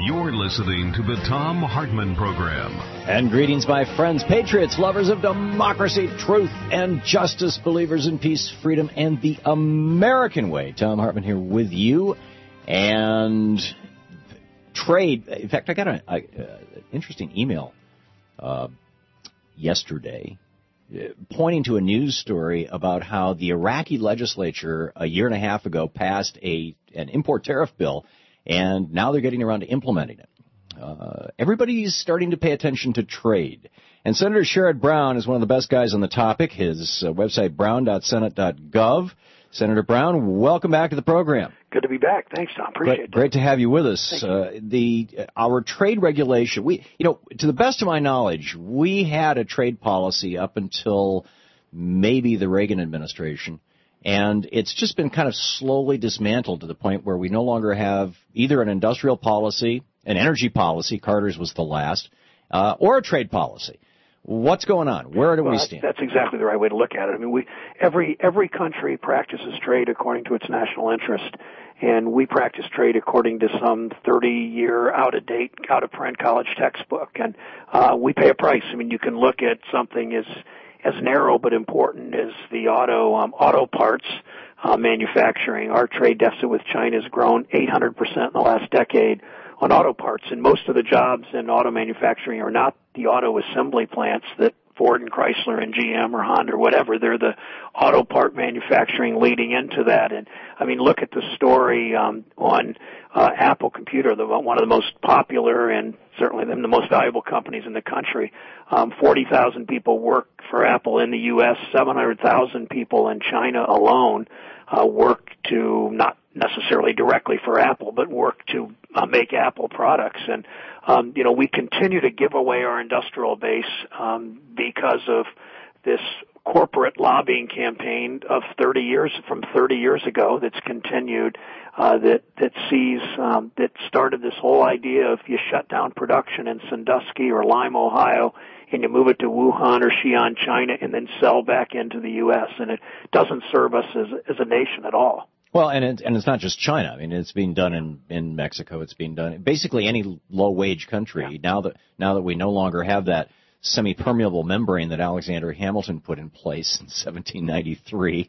You're listening to the Thom Hartmann Program. And greetings, my friends, patriots, lovers of democracy, truth, and justice, believers in peace, freedom, and the American way. Thom Hartmann here with you. And trade. In fact, I got an interesting email yesterday pointing to a news story about how the Iraqi legislature a year and a half ago passed an import tariff bill, and now they're getting around to implementing it. Everybody's starting to pay attention to trade. And Senator Sherrod Brown is one of the best guys on the topic. His website, brown.senate.gov. Senator Brown, welcome back to the program. Good to be back. Thanks, Tom. Appreciate it. Great to have you with us. Our trade regulation, to the best of my knowledge, we had a trade policy up until maybe the Reagan administration, and it's just been kind of slowly dismantled to the point where we no longer have either an industrial policy, an energy policy, Carter's was the last, or a trade policy. What's going on? Where do we stand? That's exactly the right way to look at it. I mean, every country practices trade according to its national interest, and we practice trade according to some 30-year out-of-date, out-of-print college textbook, and we pay a price. I mean, you can look at something as narrow but important as the auto parts manufacturing. Our trade deficit with China has grown 800% in the last decade on auto parts, and most of the jobs in auto manufacturing are not the auto assembly plants that Ford and Chrysler and GM or Honda or whatever. They're the auto part manufacturing leading into that. And I mean, look at the story on Apple Computer, one of the most popular and certainly the most valuable companies in the country. 40,000 people work for Apple in the U.S. 700,000 people in China alone work to not necessarily directly for Apple, but work to make Apple products. And, we continue to give away our industrial base because of this corporate lobbying campaign of 30 years ago that's continued, that started this whole idea of you shut down production in Sandusky or Lime, Ohio, and you move it to Wuhan or Xi'an, China, and then sell back into the U.S. And it doesn't serve us as a nation at all. Well, and it's not just China. I mean, it's being done in Mexico. It's being done in basically any low-wage country. Yeah. Now that we no longer have that semi-permeable membrane that Alexander Hamilton put in place in 1793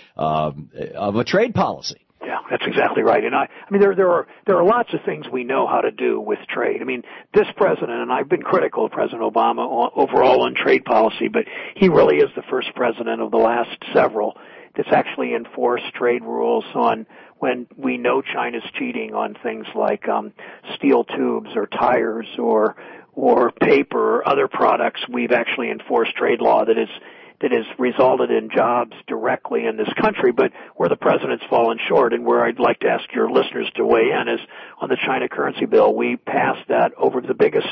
of a trade policy. Yeah, that's exactly right. And I mean, there are lots of things we know how to do with trade. I mean, this president, and I've been critical of President Obama overall on trade policy, but he really is the first president of the last several that's actually enforced trade rules on when we know China's cheating on things like steel tubes or tires or paper or other products. We've actually enforced trade law that has resulted in jobs directly in this country, but where the president's fallen short and where I'd like to ask your listeners to weigh in is on the China currency bill. We passed that over the biggest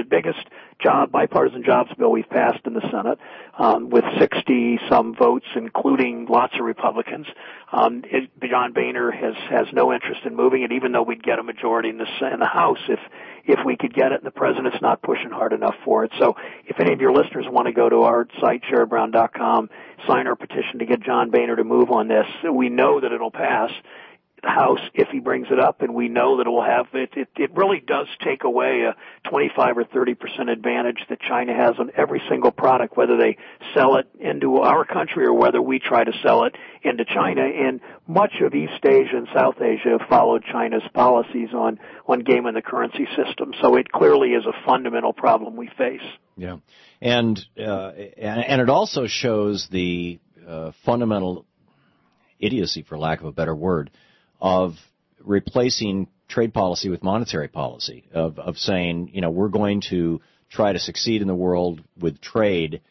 bipartisan jobs bill we've passed in the Senate, with 60-some votes, including lots of Republicans. John Boehner has no interest in moving it, even though we'd get a majority in the House if we could get it, and the president's not pushing hard enough for it. So if any of your listeners want to go to our site, SherrodBrown.com, sign our petition to get John Boehner to move on this, we know that it'll pass the House if he brings it up, and we know that it will have it really does take away a 25 or 30% advantage that China has on every single product, whether they sell it into our country or whether we try to sell it into China. And much of East Asia and South Asia have followed China's policies on gaming the currency system. So it clearly is a fundamental problem we face. Yeah, and it also shows the fundamental idiocy, for lack of a better word, of replacing trade policy with monetary policy, of saying, we're going to try to succeed in the world with trade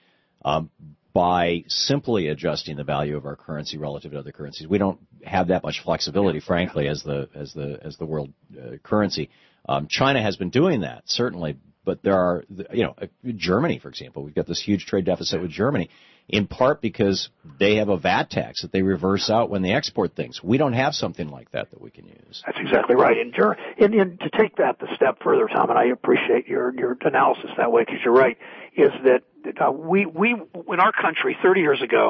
by simply adjusting the value of our currency relative to other currencies. We don't have that much flexibility, frankly, as the world currency. China has been doing that, certainly, but there are, Germany, for example, we've got this huge trade deficit with Germany, in part because they have a VAT tax that they reverse out when they export things. We don't have something like that we can use. That's exactly right. And to take that the step further, Tom, and I appreciate your analysis that way because you're right, is that we in our country 30 years ago,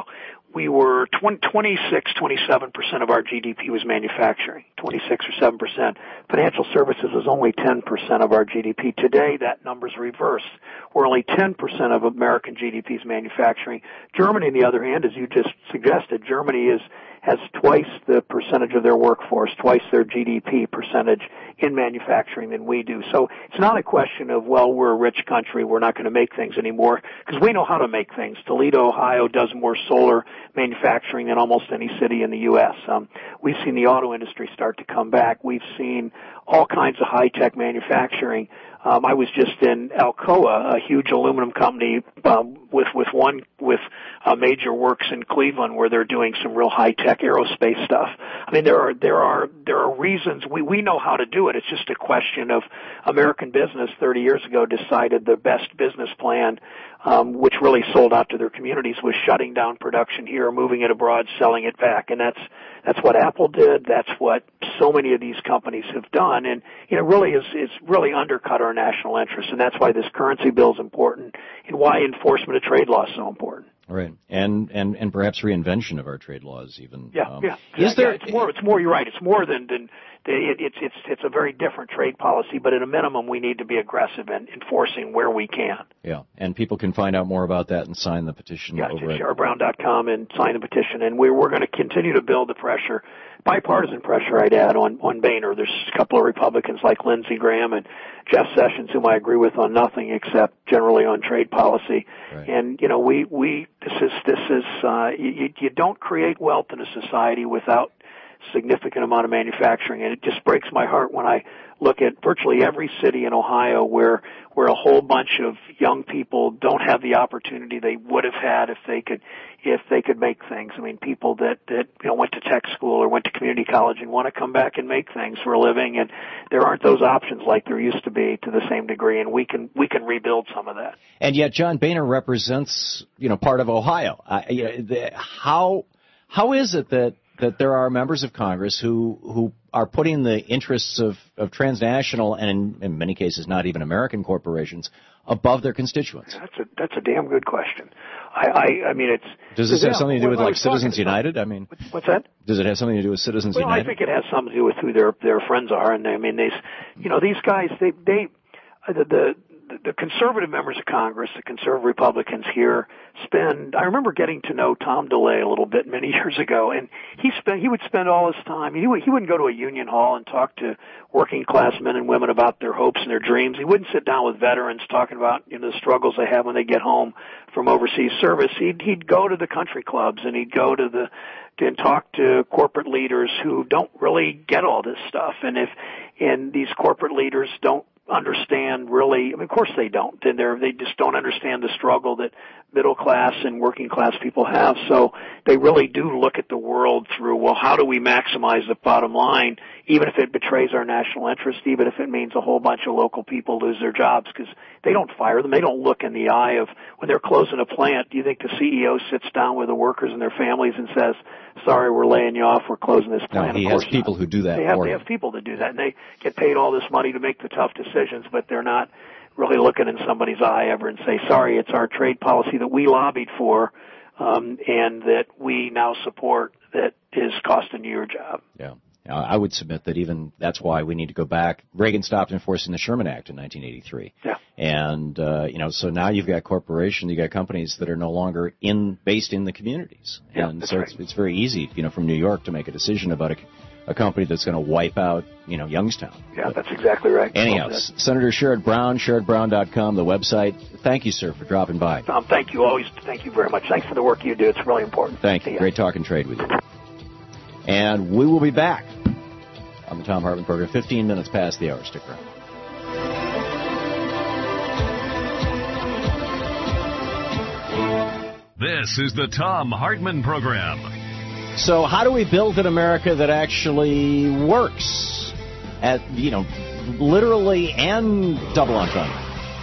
we were 27% of our GDP was manufacturing, 26 or 7%. Financial services is only 10% of our GDP. Today, that number's reversed. We're only 10% of American GDP is manufacturing. Germany, on the other hand, as you just suggested, Germany has twice the percentage of their workforce, twice their GDP percentage in manufacturing than we do. So it's not a question of, well, we're a rich country, we're not going to make things anymore, because we know how to make things. Toledo, Ohio does more solar manufacturing than almost any city in the U.S. We've seen the auto industry start to come back. We've seen all kinds of high-tech manufacturing. I was just in Alcoa, a huge aluminum company with major works in Cleveland where they're doing some real high-tech aerospace stuff. I mean, there are reasons we know how to do it. It's just a question of American business 30 years ago decided the best business plan, which really sold out to their communities, was shutting down production here, moving it abroad, selling it back, and that's what Apple did. That's what so many of these companies have done, and really it's really undercut our national interest, and that's why this currency bill is important, and why enforcement of trade law is so important. Right, and perhaps reinvention of our trade laws even. It's more. You're right. It's more than it's a very different trade policy, but at a minimum, we need to be aggressive in enforcing where we can. Yeah, and people can find out more about that and sign the petition over at sherrodbrown.com and sign the petition. And we're going to continue to build the pressure, bipartisan pressure, I'd add, on Boehner. There's a couple of Republicans like Lindsey Graham and Jeff Sessions, whom I agree with on nothing except generally on trade policy. Right. And you don't create wealth in a society without significant amount of manufacturing, and it just breaks my heart when I look at virtually every city in Ohio where a whole bunch of young people don't have the opportunity they would have had if they could make things. I mean, people that went to tech school or went to community college and want to come back and make things for a living, and there aren't those options like there used to be to the same degree, and we can rebuild some of that. And yet John Boehner represents part of Ohio. How is it that there are members of Congress who are putting the interests of transnational and in many cases not even American corporations above their constituents? That's a damn good question. I mean, it's. Does this have something to do with like Citizens United? I mean, what's that? Does it have something to do with Citizens United? Well, I think it has something to do with who their friends are, and I mean, these guys, the conservative members of Congress, the conservative Republicans here I remember getting to know Tom DeLay a little bit many years ago, and he would spend all his time, he wouldn't go to a union hall and talk to working class men and women about their hopes and their dreams. He wouldn't sit down with veterans talking about, the struggles they have when they get home from overseas service. He'd go to the country clubs, and he'd go and talk to corporate leaders who don't really get all this stuff. And these corporate leaders don't understand really, of course they don't, and they just don't understand the struggle that middle class and working class people have. So they really do look at the world through, well, how do we maximize the bottom line, even if it betrays our national interest, even if it means a whole bunch of local people lose their jobs, because they don't fire them. They don't look in the eye of, when they're closing a plant, do you think the CEO sits down with the workers and their families and says, sorry, we're laying you off, we're closing this plant? No, he has people who do that. They have people that do that, and they get paid all this money to make the tough decisions, but they're not really looking in somebody's eye ever and say, sorry, it's our trade policy that we lobbied for and that we now support that is costing you your job. Yeah. I would submit that even that's why we need to go back. Reagan stopped enforcing the Sherman Act in 1983. Yeah. And, so now you've got corporations, you've got companies that are no longer based in the communities. Yeah, and so right. it's very easy, from New York to make a decision about a company that's going to wipe out, Youngstown. Yeah, that's exactly right. Anyhow, Senator Sherrod Brown, sherrodbrown.com, the website. Thank you, sir, for dropping by. Tom, thank you. Always thank you very much. Thanks for the work you do. It's really important. Thank you. Great talking trade with you. And we will be back on the Thom Hartmann program, 15 minutes past the hour. Stick around. This is the Thom Hartmann program. So how do we build an America that actually works at, literally and double entendre?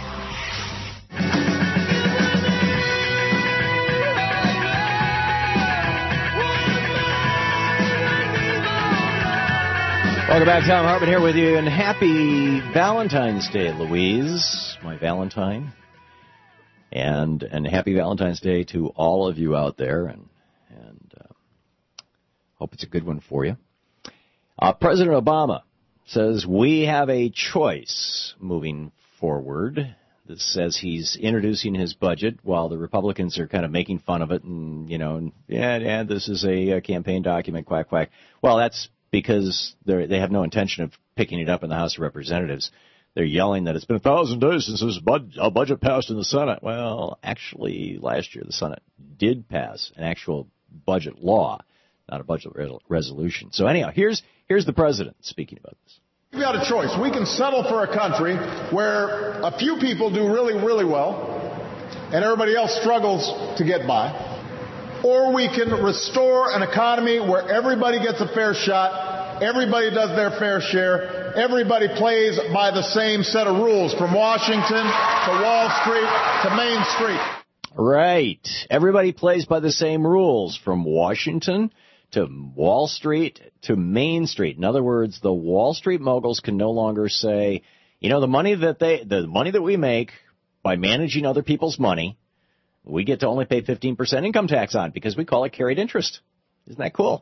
Welcome back. Thom Hartmann here with you, and happy Valentine's Day, Louise, my Valentine. And happy Valentine's Day to all of you out there, and and hope it's a good one for you. President Obama says we have a choice moving forward. This says he's introducing his budget while the Republicans are kind of making fun of it and, this is a campaign document, quack, quack. Well, that's because they have no intention of picking it up in the House of Representatives. They're yelling that it's been 1,000 days since this budget passed in the Senate. Well, actually, last year the Senate did pass an actual budget law, not a budget resolution. So anyhow, here's the president speaking about this. We've got a choice. We can settle for a country where a few people do really, really well and everybody else struggles to get by. Or we can restore an economy where everybody gets a fair shot, everybody does their fair share, everybody plays by the same set of rules from Washington to Wall Street to Main Street. Right. Everybody plays by the same rules from Washington to Wall Street to Main Street. In other words, the Wall Street moguls can no longer say, the money that we make by managing other people's money, we get to only pay 15% income tax on because we call it carried interest. Isn't that cool?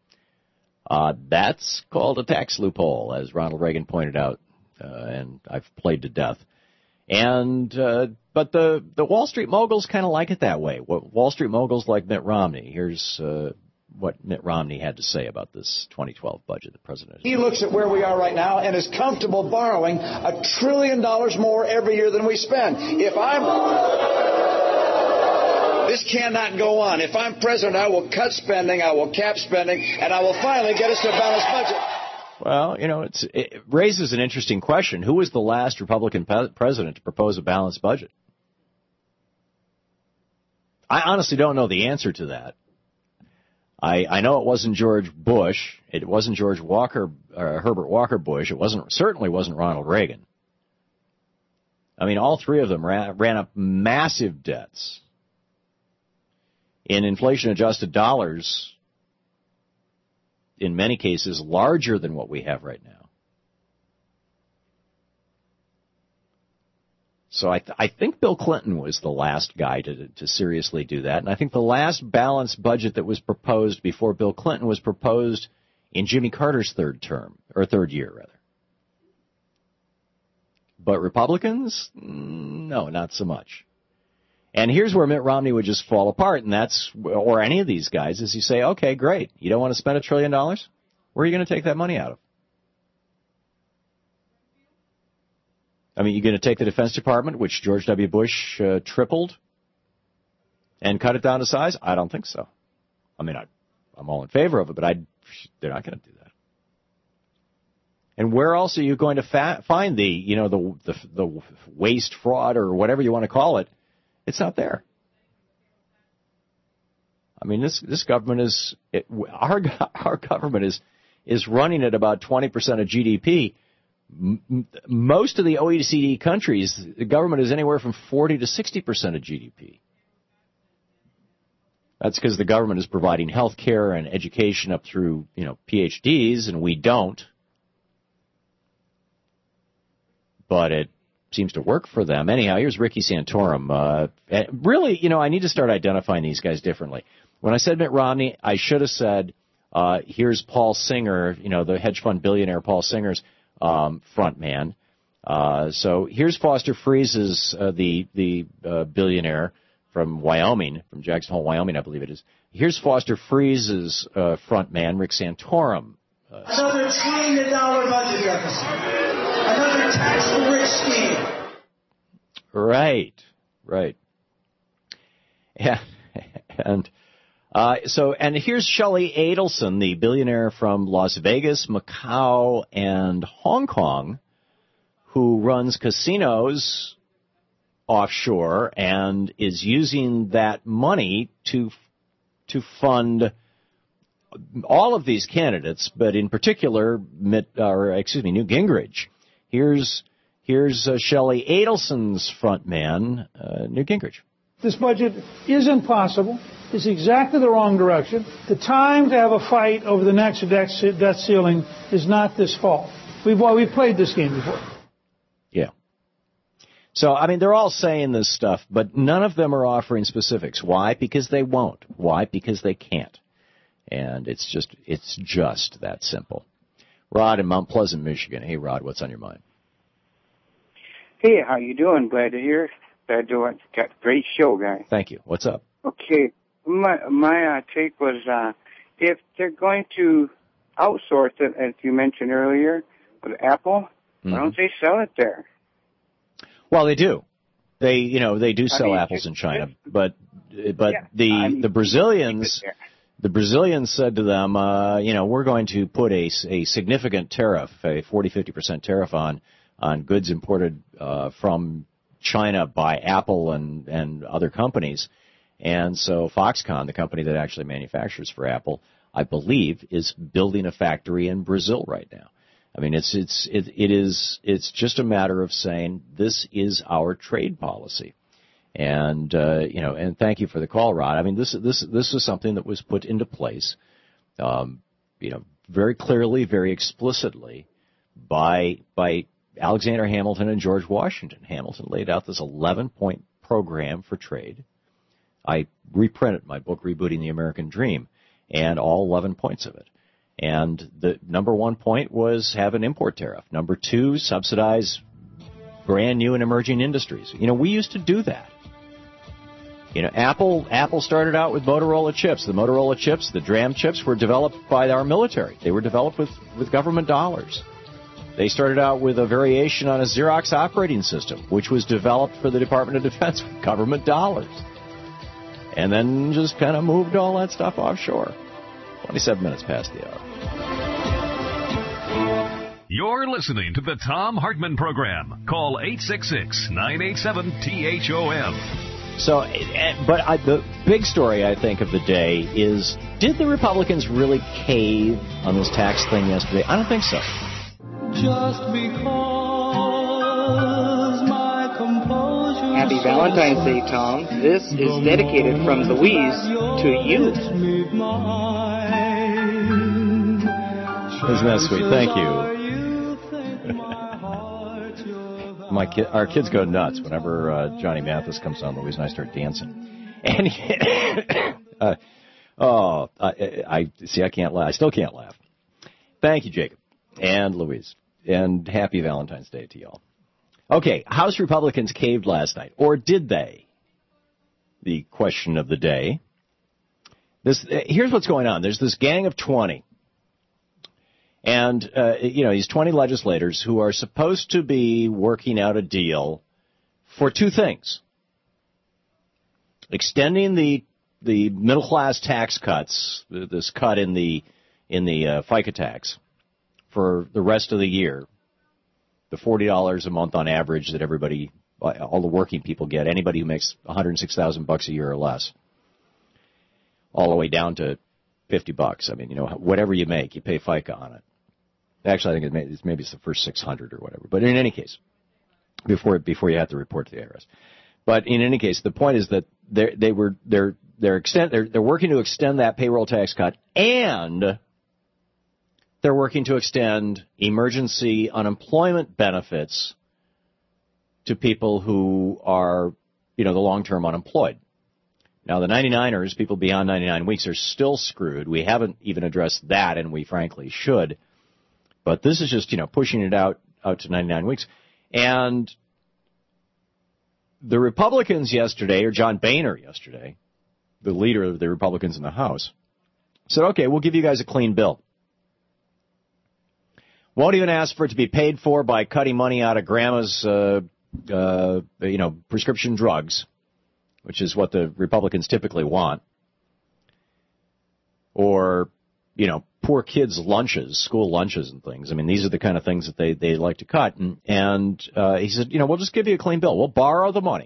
That's called a tax loophole, as Ronald Reagan pointed out, and I've played to death. But the Wall Street moguls kind of like it that way. Wall Street moguls like Mitt Romney. Here's what Mitt Romney had to say about this 2012 budget the president. He looks at where we are right now and is comfortable borrowing $1 trillion more every year than we spend. This cannot go on. If I'm president, I will cut spending, I will cap spending, and I will finally get us to a balanced budget. Well, it raises an interesting question. Who was the last Republican president to propose a balanced budget? I honestly don't know the answer to that. I know it wasn't George Bush. It wasn't George Walker, Herbert Walker Bush. It certainly wasn't Ronald Reagan. I mean, all three of them ran up massive debts in inflation-adjusted dollars, in many cases larger than what we have right now. So I think Bill Clinton was the last guy to seriously do that. And I think the last balanced budget that was proposed before Bill Clinton was proposed in Jimmy Carter's third year, rather. But Republicans? No, not so much. And here's where Mitt Romney would just fall apart, and or any of these guys, is you say, okay, great. You don't want to spend $1 trillion? Where are you going to take that money out of? I mean, you're going to take the Defense Department, which George W. Bush tripled, and cut it down to size? I don't think so. I mean, I'm all in favor of it, but they're not going to do that. And where else are you going to find the waste, fraud, or whatever you want to call it? It's not there. I mean, this government our government is running at about 20% of GDP. Most of the OECD countries, the government is anywhere from 40 to 60% of GDP. That's because the government is providing health care and education up through, PhDs, and we don't. But it seems to work for them. Anyhow, here's Ricky Santorum. Really, I need to start identifying these guys differently. When I said Mitt Romney, I should have said, here's Paul Singer, the hedge fund billionaire Paul Singer's front man. So here's Foster Fries's, the billionaire from Wyoming, from Jackson Hole, Wyoming, I believe it is. Here's Foster Fries's front man, Rick Santorum. Another $1 trillion budget deficit. Another tax-rich scheme. Right. Yeah, and here's Shelley Adelson, the billionaire from Las Vegas, Macau, and Hong Kong, who runs casinos offshore and is using that money to fund all of these candidates, but in particular, Newt Gingrich. Here's Shelley Adelson's front man, Newt Gingrich. This budget is impossible. It's exactly the wrong direction. The time to have a fight over the next debt ceiling is not this fall. We've played this game before. Yeah. So, I mean, they're all saying this stuff, but none of them are offering specifics. Why? Because they won't. Why? Because they can't. And it's just that simple. Rod in Mount Pleasant, Michigan. Hey, Rod, what's on your mind? Hey, how you doing? Glad to hear. Glad to got a great show, guy. Thank you. What's up? Okay, my take was if they're going to outsource it, as you mentioned earlier, with Apple, why don't they sell it there? Well, they do. They do sell apples in China, but the Brazilians. The Brazilians said to them, we're going to put a significant tariff, a 40-50% tariff on goods imported from China by Apple and other companies. And so Foxconn, the company that actually manufactures for Apple, I believe, is building a factory in Brazil right now. I mean, it's just a matter of saying this is our trade policy. And and thank you for the call, Rod. I mean, this is something that was put into place, very clearly, very explicitly by Alexander Hamilton and George Washington. Hamilton laid out this 11-point program for trade. I reprinted my book, Rebooting the American Dream, and all 11 points of it. And the number 1 point was have an import tariff. Number 2, subsidize brand new and emerging industries. We used to do that. Apple started out with Motorola chips. The Motorola chips, the DRAM chips, were developed by our military. They were developed with government dollars. They started out with a variation on a Xerox operating system, which was developed for the Department of Defense with government dollars. And then just kind of moved all that stuff offshore. 27 minutes past the hour. You're listening to the Thom Hartmann Program. Call 866-987-THOM. So, the big story, I think, of the day is, did the Republicans really cave on this tax thing yesterday? I don't think so. Just because my composure. Happy Valentine's Day, Tom. This is dedicated from Louise to you. Isn't that sweet? Thank you. Our kids go nuts whenever Johnny Mathis comes on. Louise and I start dancing. And I can't laugh. I still can't laugh. Thank you, Jacob and Louise, and happy Valentine's Day to y'all. Okay, House Republicans caved last night, or did they? The question of the day. Here's what's going on. There's this gang of 20. And, these 20 legislators who are supposed to be working out a deal for two things. Extending the middle-class tax cuts, this cut in the FICA tax for the rest of the year, the $40 a month on average that everybody, all the working people get, anybody who makes $106,000 a year or less, all the way down to $50. I mean, whatever you make, you pay FICA on it. Actually, I think maybe it's the first 600 or whatever. But in any case, before you have to report to the IRS. But in any case, the point is that they're working to extend that payroll tax cut, and they're working to extend emergency unemployment benefits to people who are, the long-term unemployed. Now, the 99ers, people beyond 99 weeks, are still screwed. We haven't even addressed that, and we frankly should. But this is just, pushing it out to 99 weeks. And the Republicans yesterday, or John Boehner yesterday, the leader of the Republicans in the House, said, okay, we'll give you guys a clean bill. Won't even ask for it to be paid for by cutting money out of grandma's, prescription drugs, which is what the Republicans typically want, or, poor kids' lunches, school lunches and things. I mean, these are the kind of things that they like to cut. And he said, we'll just give you a clean bill. We'll borrow the money,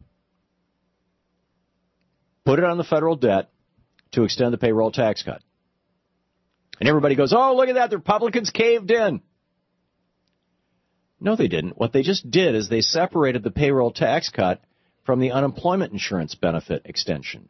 put it on the federal debt to extend the payroll tax cut. And everybody goes, oh, look at that, the Republicans caved in. No, they didn't. What they just did is they separated the payroll tax cut from the unemployment insurance benefit extension.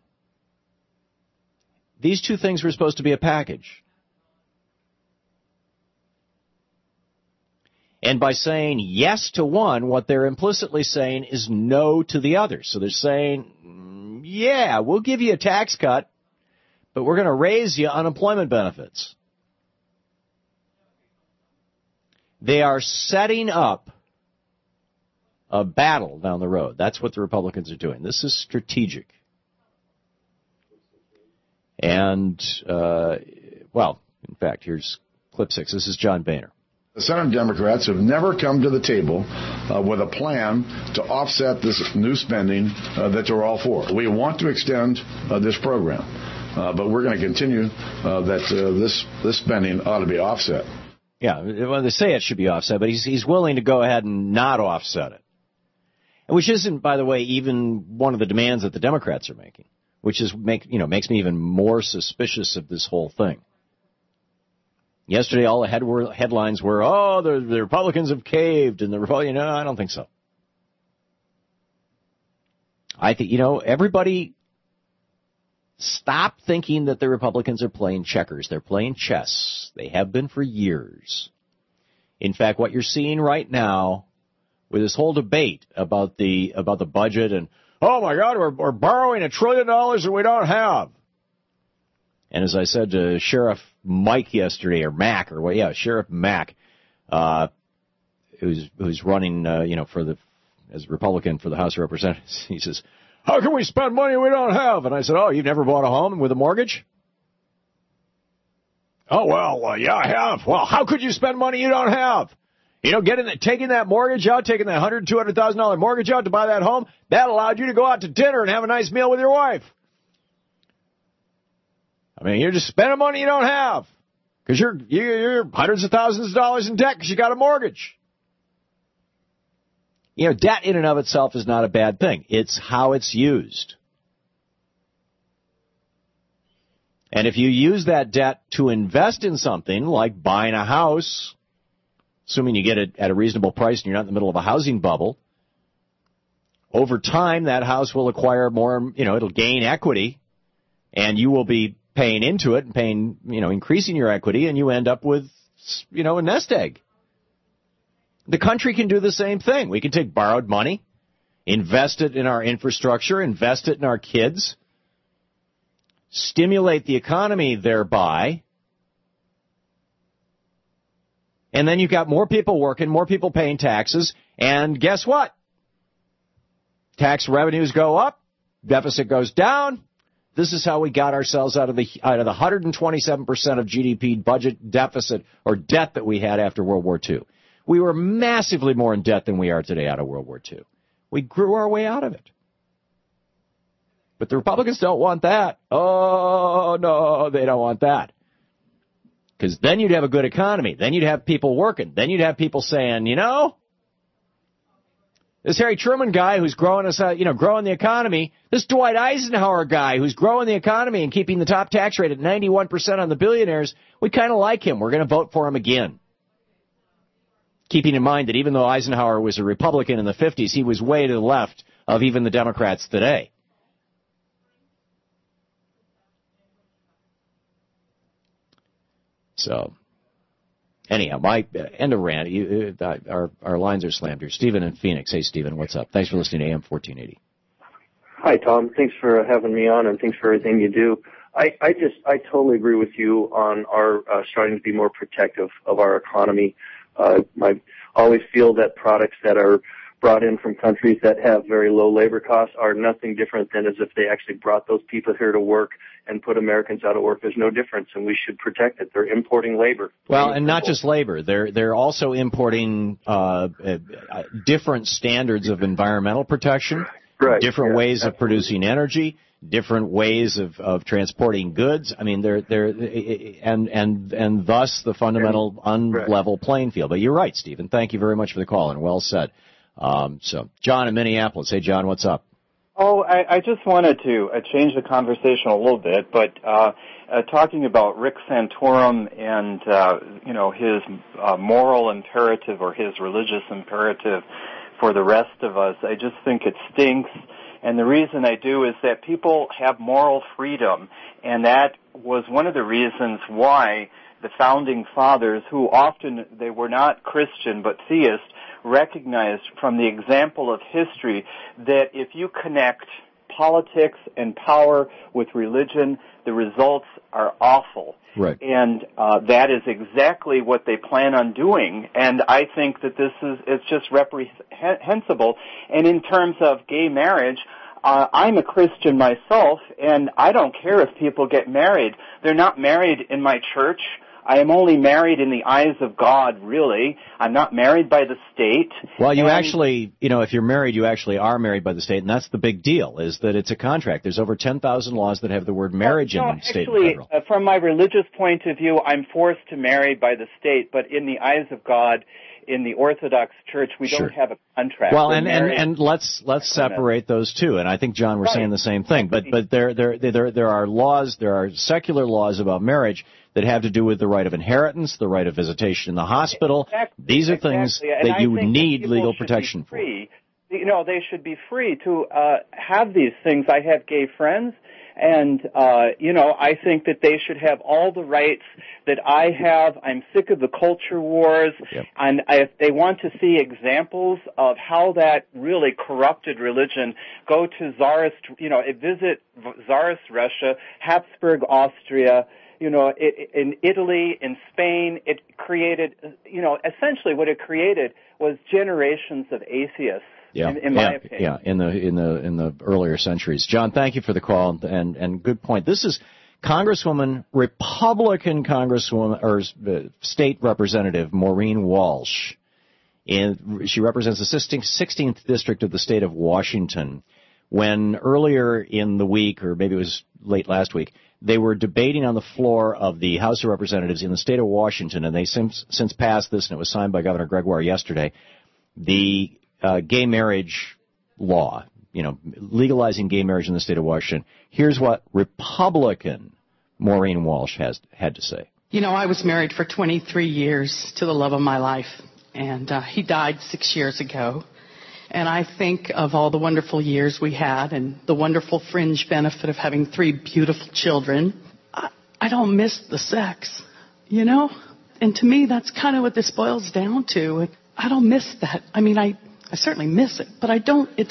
These two things were supposed to be a package. And by saying yes to one, what they're implicitly saying is no to the other. So they're saying, yeah, we'll give you a tax cut, but we're going to raise you unemployment benefits. They are setting up a battle down the road. That's what the Republicans are doing. This is strategic. And, well, in fact, here's clip 6. This is John Boehner. The Senate Democrats have never come to the table with a plan to offset this new spending that they're all for. We want to extend this program, but we're going to continue that this spending ought to be offset. Yeah, well, they say it should be offset, but he's willing to go ahead and not offset it. Which isn't, by the way, even one of the demands that the Democrats are making, which is makes me even more suspicious of this whole thing. Yesterday, all the headlines were, oh, the Republicans have caved, and the Republicans, no, I don't think so. I think, everybody stop thinking that the Republicans are playing checkers. They're playing chess. They have been for years. In fact, what you're seeing right now with this whole debate about the budget and, oh my God, we're borrowing $1 trillion that we don't have. And as I said to Sheriff Mike yesterday, or Mack, or Sheriff Mack, who's running, as a Republican for the House of Representatives, he says, how can we spend money we don't have? And I said, oh, you've never bought a home with a mortgage? Oh, well, yeah, I have. Well, how could you spend money you don't have? Taking that mortgage out, taking that $100,000, $200,000 mortgage out to buy that home, that allowed you to go out to dinner and have a nice meal with your wife. I mean, you're just spending money you don't have because you're hundreds of thousands of dollars in debt because you got a mortgage. Debt in and of itself is not a bad thing. It's how it's used. And if you use that debt to invest in something like buying a house, assuming you get it at a reasonable price and you're not in the middle of a housing bubble, over time that house will acquire more, it'll gain equity, and you will be paying into it and increasing your equity, and you end up with, a nest egg. The country can do the same thing. We can take borrowed money, invest it in our infrastructure, invest it in our kids, stimulate the economy thereby, and then you've got more people working, more people paying taxes, and guess what? Tax revenues go up, deficit goes down. This is how we got ourselves out of the 127% of GDP budget deficit or debt that we had after World War II. We were massively more in debt than we are today out of World War II. We grew our way out of it. But the Republicans don't want that. Oh, no, they don't want that. Because then you'd have a good economy. Then you'd have people working. Then you'd have people saying, this Harry Truman guy who's growing us out, growing the economy, this Dwight Eisenhower guy who's growing the economy and keeping the top tax rate at 91% on the billionaires, we kind of like him. We're going to vote for him again. Keeping in mind that even though Eisenhower was a Republican in the 50s, he was way to the left of even the Democrats today. So, anyhow, my end of rant. Our lines are slammed here. Stephen in Phoenix. Hey, Stephen, what's up? Thanks for listening to AM 1480. Hi, Tom. Thanks for having me on, and thanks for everything you do. I totally agree with you on our starting to be more protective of our economy. I always feel that products that are brought in from countries that have very low labor costs are nothing different than as if they actually brought those people here to work and put Americans out of work. There's no difference, and we should protect it. They're importing labor. Well, and not just labor. They're also importing different standards of environmental protection, right, different ways of producing energy, different ways of transporting goods. I mean, and thus the fundamental unlevel playing field. But you're right, Stephen. Thank you very much for the call, and well said. So, John in Minneapolis. Hey, John, what's up? Oh, I just wanted to change the conversation a little bit, but talking about Rick Santorum and his moral imperative or his religious imperative for the rest of us, I just think it stinks. And the reason I do is that people have moral freedom, and that was one of the reasons why the founding fathers, who often they were not Christian but theist, recognized from the example of history that if you connect politics and power with religion, the results are awful. Right. And that is exactly what they plan on doing. And I think that it's just reprehensible. And in terms of gay marriage, I'm a Christian myself, and I don't care if people get married. They're not married in my church. I am only married in the eyes of God, really. I'm not married by the state. Well, you actually, if you're married, you actually are married by the state, and that's the big deal, is that it's a contract. There's over 10,000 laws that have the word marriage in them, state and federal. From my religious point of view, I'm forced to marry by the state, but in the eyes of God, in the Orthodox Church, we don't have a contract. Well, and let's separate those two. And I think, John, we're saying the same thing. But there are laws, there are secular laws about marriage that have to do with the right of inheritance, the right of visitation in the hospital. These are things that you need legal protection for. They should be free to have these things. I have gay friends, and I think that they should have all the rights that I have. I'm sick of the culture wars, and if they want to see examples of how that really corrupted religion, go to visit Tsarist Russia, Habsburg Austria. In Italy, in Spain, it created, essentially what it created was generations of atheists. In my opinion. Yeah, in the earlier centuries. John, thank you for the call, and good point. This is Republican Congresswoman or State Representative Maureen Walsh. She represents the 16th District of the state of Washington. When earlier in the week, or maybe it was late last week, they were debating on the floor of the House of Representatives in the state of Washington, and they since passed this, and it was signed by Governor Gregoire yesterday, the gay marriage law, legalizing gay marriage in the state of Washington. Here's what Republican Maureen Walsh had to say. I was married for 23 years to the love of my life, and he died 6 years ago. And I think of all the wonderful years we had and the wonderful fringe benefit of having 3 beautiful children. I don't miss the sex, And to me, that's kind of what this boils down to. I don't miss that. I mean, I certainly miss it, but I don't, it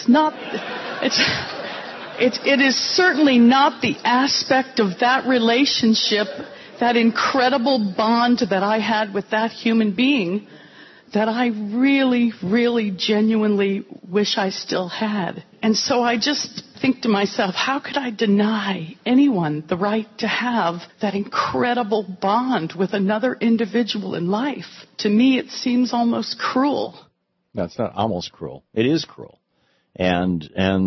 is certainly not the aspect of that relationship, that incredible bond that I had with that human being that I really, really genuinely wish I still had. And so I just think to myself, how could I deny anyone the right to have that incredible bond with another individual in life? To me, it seems almost cruel. No, it's not almost cruel. It is cruel. And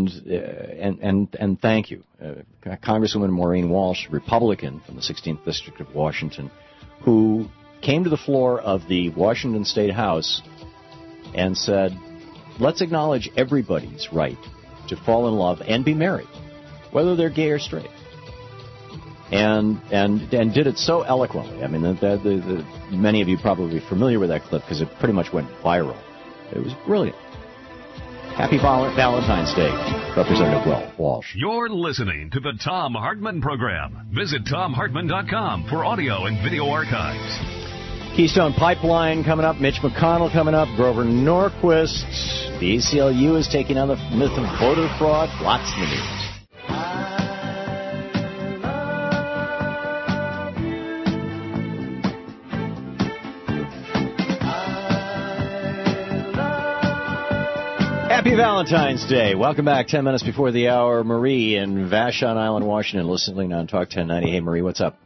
thank you. Congresswoman Maureen Walsh, Republican from the 16th District of Washington, who came to the floor of the Washington State House and said, let's acknowledge everybody's right to fall in love and be married, whether they're gay or straight. And did it so eloquently. I mean, many of you probably are familiar with that clip because it pretty much went viral. It was brilliant. Happy Valentine's Day, Representative Walsh. You're listening to the Thom Hartmann Program. Visit ThomHartmann.com for audio and video archives. Keystone Pipeline coming up, Mitch McConnell coming up, Grover Norquist. The ACLU is taking on the myth of voter fraud. Lots in the news. Happy Valentine's Day. Welcome back. 10 minutes before the hour. Marie in Vashon Island, Washington, listening on Talk 1090. Hey, Marie, what's up?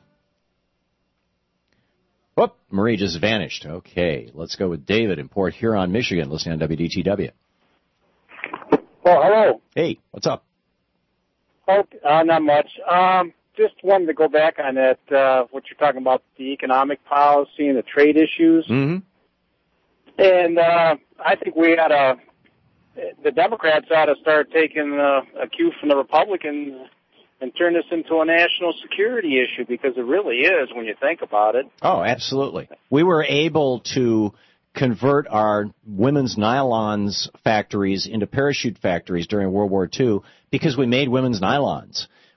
Whoop, Marie just vanished. Okay, let's go with David in Port Huron, Michigan, listening on WDTW. Oh, hello. Hey, what's up? Oh, not much. Just wanted to go back on that, what you're talking about, the economic policy and the trade issues. Mm-hmm. And I think the Democrats ought to start taking a cue from the Republicans and turn this into a national security issue, because it really is when you think about it. Oh, absolutely. We were able to convert our women's nylons factories into parachute factories during World War II because we made women's nylons.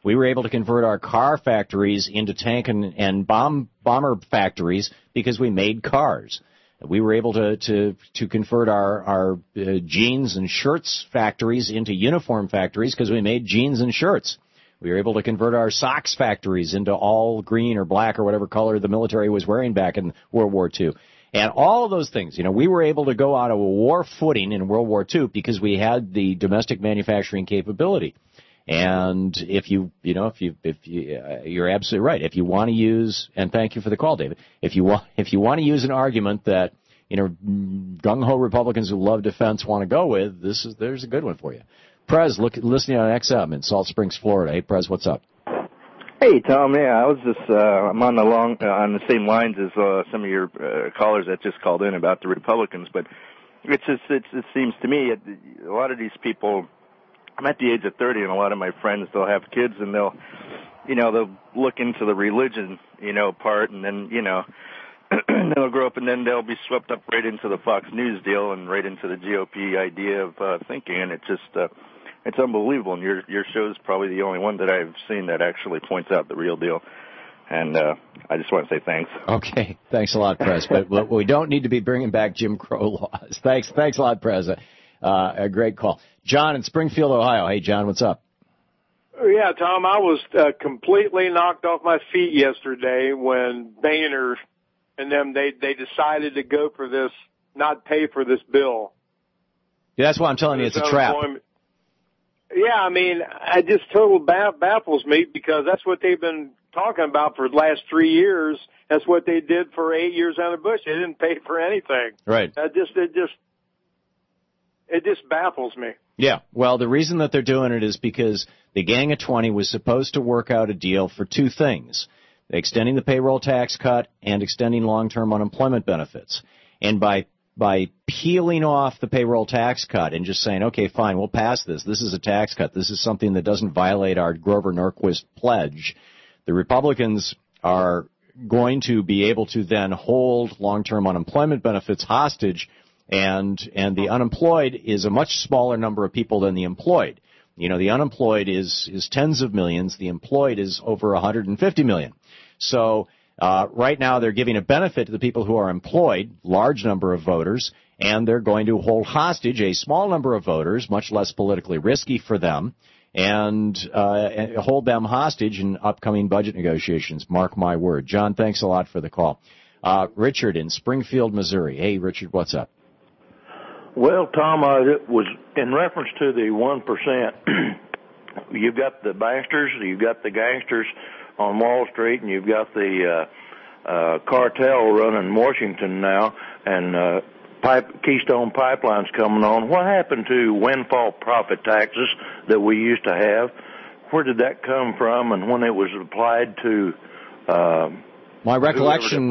We were able to convert our car factories into tank and bomber factories because we made cars. We were able to convert our jeans and shirts factories into uniform factories because we made jeans and shirts. We were able to convert our socks factories into all green or black or whatever color the military was wearing back in World War II. And all of those things, we were able to go out of a war footing in World War II because we had the domestic manufacturing capability. And if you're absolutely right. If you want to use, and thank you for the call, David. If you want to use an argument that gung-ho Republicans who love defense want to go with, there's a good one for you. Prez, listening on XM in Salt Springs, Florida. Hey, Prez, what's up? Hey, Tom. Yeah, I was just I'm on the same lines as some of your callers that just called in about the Republicans, but it seems to me a lot of these people. I'm at the age of 30, and a lot of my friends, they'll have kids, and they'll look into the religion, part, and then, they'll grow up, and then they'll be swept up right into the Fox News deal and right into the GOP idea of thinking, and it's just, it's unbelievable. And your show's probably the only one that I've seen that actually points out the real deal. And I just want to say thanks. Okay, thanks a lot, Prez. But we don't need to be bringing back Jim Crow laws. Thanks a lot, Prez. A great call. John in Springfield, Ohio. Hey, John, what's up? Yeah, Tom, I was completely knocked off my feet yesterday when Boehner and them, they decided to go for this, not pay for this bill. Yeah, that's why I'm telling you it's a trap. Yeah, I mean, it just totally baffles me because that's what they've been talking about for the last 3 years. That's what they did for 8 years under Bush. They didn't pay for anything. Right. It just baffles me. Yeah, well, the reason that they're doing it is because the Gang of 20 was supposed to work out a deal for two things, extending the payroll tax cut and extending long-term unemployment benefits. And by peeling off the payroll tax cut and just saying, okay, fine, we'll pass this. This is a tax cut. This is something that doesn't violate our Grover Norquist pledge. The Republicans are going to be able to then hold long-term unemployment benefits hostage. And the unemployed is a much smaller number of people than the employed. The unemployed is tens of millions. The employed is over 150 million. So right now they're giving a benefit to the people who are employed, large number of voters, and they're going to hold hostage a small number of voters, much less politically risky for them, and hold them hostage in upcoming budget negotiations. Mark my word. John, thanks a lot for the call. Richard in Springfield, Missouri. Hey, Richard, what's up? Well, Tom, it was in reference to the 1%. You've got the banksters, you've got the gangsters on Wall Street, and you've got the cartel running Washington now, and Keystone Pipeline's coming on. What happened to windfall profit taxes that we used to have? Where did that come from, and when it was applied to? My recollection,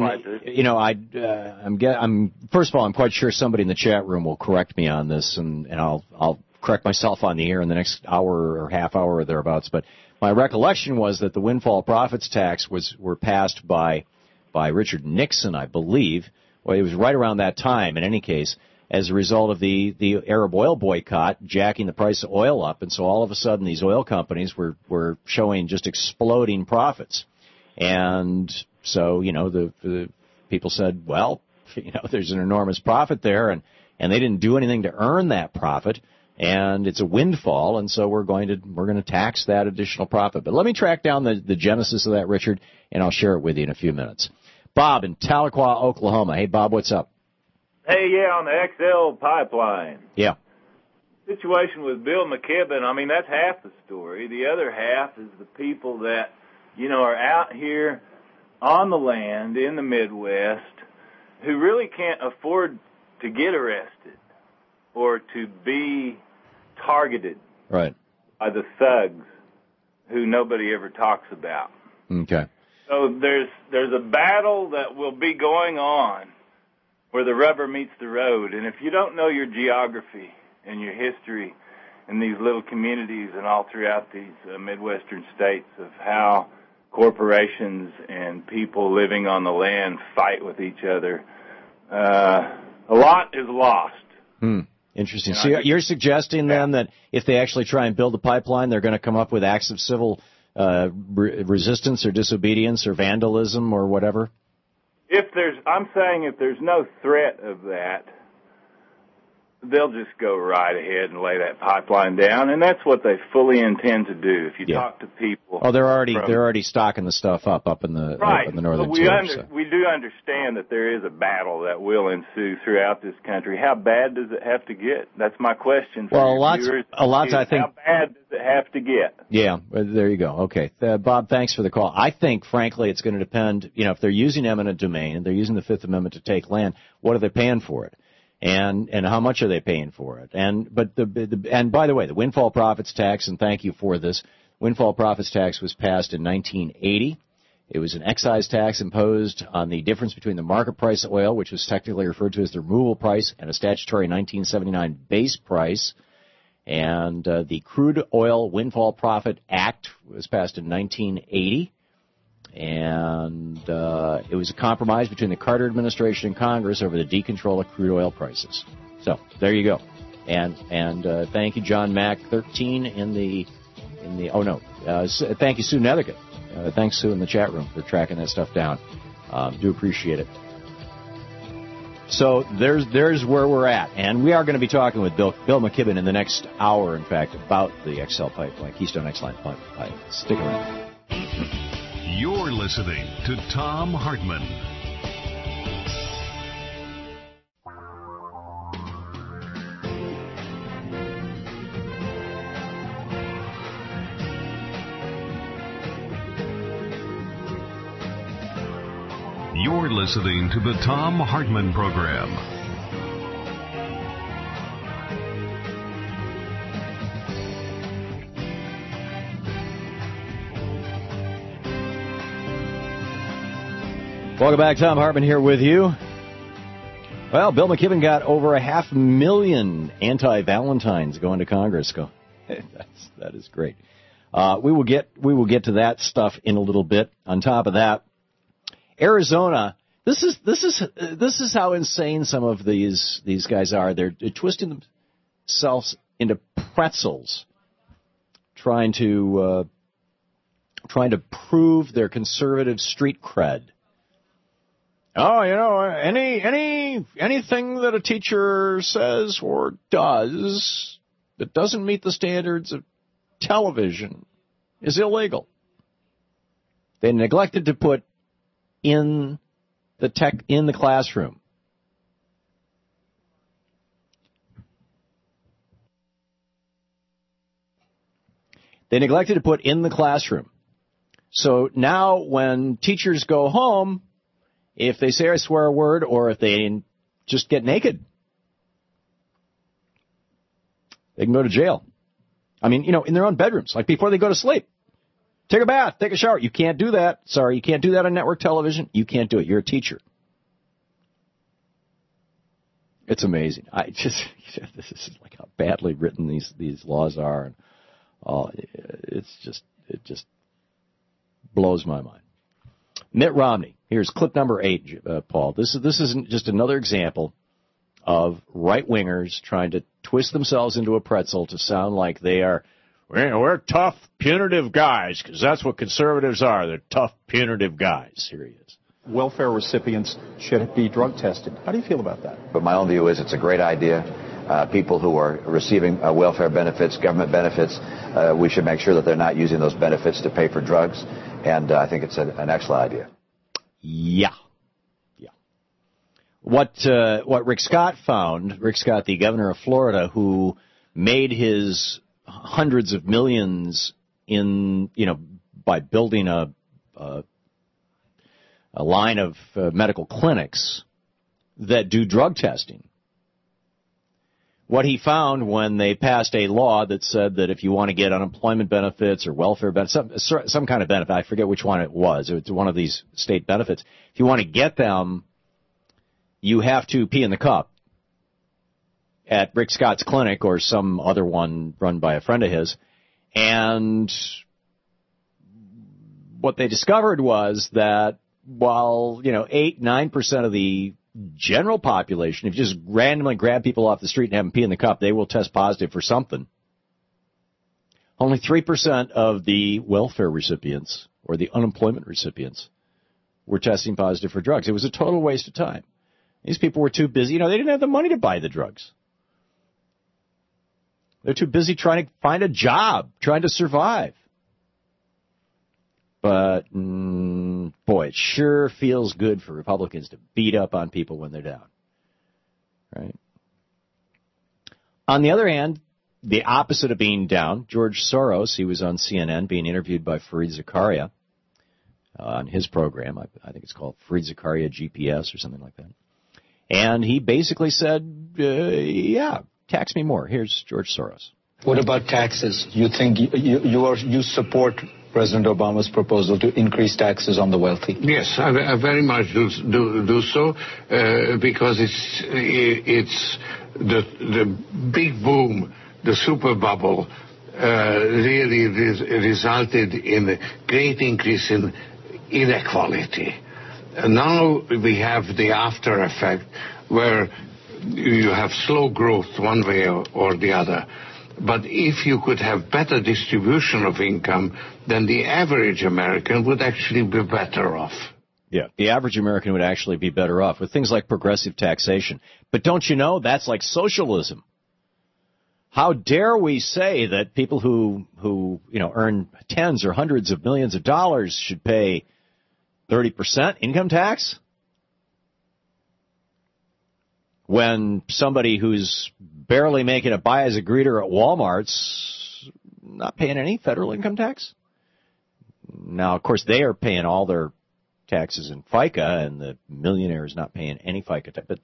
I'm first of all, I'm quite sure somebody in the chat room will correct me on this, and I'll correct myself on the air in the next hour or half hour or thereabouts. But my recollection was that the windfall profits tax were passed by Richard Nixon, I believe. Well, it was right around that time. In any case, as a result of the Arab oil boycott, jacking the price of oil up, and so all of a sudden these oil companies were showing just exploding profits. And so, the people said, well, there's an enormous profit there, and they didn't do anything to earn that profit, and it's a windfall, and so we're going to tax that additional profit. But let me track down the genesis of that, Richard, and I'll share it with you in a few minutes. Bob in Tahlequah, Oklahoma. Hey, Bob, what's up? Hey, yeah, on the XL pipeline. Yeah. Situation with Bill McKibben, I mean, that's half the story. The other half is the people that are out here on the land in the Midwest who really can't afford to get arrested or to be targeted by the thugs who nobody ever talks about. Okay. So there's a battle that will be going on where the rubber meets the road. And if you don't know your geography and your history in these little communities and all throughout these Midwestern states of how corporations and people living on the land fight with each other, a lot is lost. Interesting. So you're suggesting then that if they actually try and build a pipeline, they're going to come up with acts of civil resistance or disobedience or vandalism or whatever? I'm saying if there's no threat of that, they'll just go right ahead and lay that pipeline down, and that's what they fully intend to do. If you talk to people, they're already stocking the stuff up in the northern tip. We do understand that there is a battle that will ensue throughout this country. How bad does it have to get? That's my question. Well, I think. How bad does it have to get? Yeah, there you go. Okay, Bob, thanks for the call. I think, frankly, it's going to depend. If they're using eminent domain and they're using the Fifth Amendment to take land, what are they paying for it? And how much are they paying for it? And by the way, the windfall profits tax, and thank you for this, windfall profits tax was passed in 1980. It was an excise tax imposed on the difference between the market price of oil, which was technically referred to as the removal price, and a statutory 1979 base price. And the Crude Oil Windfall Profit Act was passed in 1980. And it was a compromise between the Carter administration and Congress over the decontrol of crude oil prices. So there you go. And thank you, John Mack 13 thank you, Sue Nethercutt. Thanks, Sue, in the chat room for tracking that stuff down. Do appreciate it. So there's where we're at, and we are going to be talking with Bill McKibben in the next hour, in fact, about the XL pipeline, Keystone XL pipeline. Stick around. You're listening to Thom Hartmann. You're listening to the Thom Hartmann Program. Welcome back. Thom Hartmann here with you. Well, Bill McKibben got over 500,000 anti-Valentines going to Congress. That is great. We will get to that stuff in a little bit. On top of that, Arizona. This is how insane some of these guys are. They're twisting themselves into pretzels, trying to prove their conservative street cred. Oh, anything that a teacher says or does that doesn't meet the standards of television is illegal. They neglected to put in the classroom. They neglected to put in the classroom. So now when teachers go home, if they say I swear a word or if they just get naked, they can go to jail. I mean, in their own bedrooms, like before they go to sleep. Take a bath, take a shower. You can't do that. Sorry, you can't do that on network television. You can't do it. You're a teacher. It's amazing. This is like how badly written these laws are. And, it just blows my mind. Mitt Romney. Here's clip number 8, Paul. This isn't just another example of right-wingers trying to twist themselves into a pretzel to sound like they are, we're tough, punitive guys, because that's what conservatives are. They're tough, punitive guys. Here he is. Welfare recipients should be drug tested. How do you feel about that? But my own view is it's a great idea. People who are receiving welfare benefits, government benefits, we should make sure that they're not using those benefits to pay for drugs. And I think it's an excellent idea. Yeah. What Rick Scott found, Rick Scott, the governor of Florida, who made his hundreds of millions by building a line of medical clinics that do drug testing. What he found when they passed a law that said that if you want to get unemployment benefits or welfare benefits, some kind of benefit, I forget which one it was. It's one of these state benefits. If you want to get them, you have to pee in the cup at Rick Scott's clinic or some other one run by a friend of his. And what they discovered was that while, 8-9% of the general population, if you just randomly grab people off the street and have them pee in the cup, they will test positive for something. Only 3% of the welfare recipients or the unemployment recipients were testing positive for drugs. It was a total waste of time. These people were too busy. They didn't have the money to buy the drugs. They're too busy trying to find a job, trying to survive. But, boy, it sure feels good for Republicans to beat up on people when they're down. Right? On the other hand, the opposite of being down, George Soros, he was on CNN being interviewed by Fareed Zakaria on his program. I think it's called Fareed Zakaria GPS or something like that. And he basically said, yeah, tax me more. Here's George Soros. What about taxes? You think you support President Obama's proposal to increase taxes on the wealthy? Yes, I very much do so because it's the big boom, the super bubble, really resulted in a great increase in inequality. And now we have the after effect where you have slow growth one way or the other. But if you could have better distribution of income, then the average American would actually be better off. Yeah, the average American would actually be better off with things like progressive taxation. But don't you know, that's like socialism. How dare we say that people who earn tens or hundreds of millions of dollars should pay 30% income tax? When somebody who's barely making a buy as a greeter at Walmart's not paying any federal income tax? Now, of course, they are paying all their taxes in FICA, and the millionaire is not paying any FICA tax. But,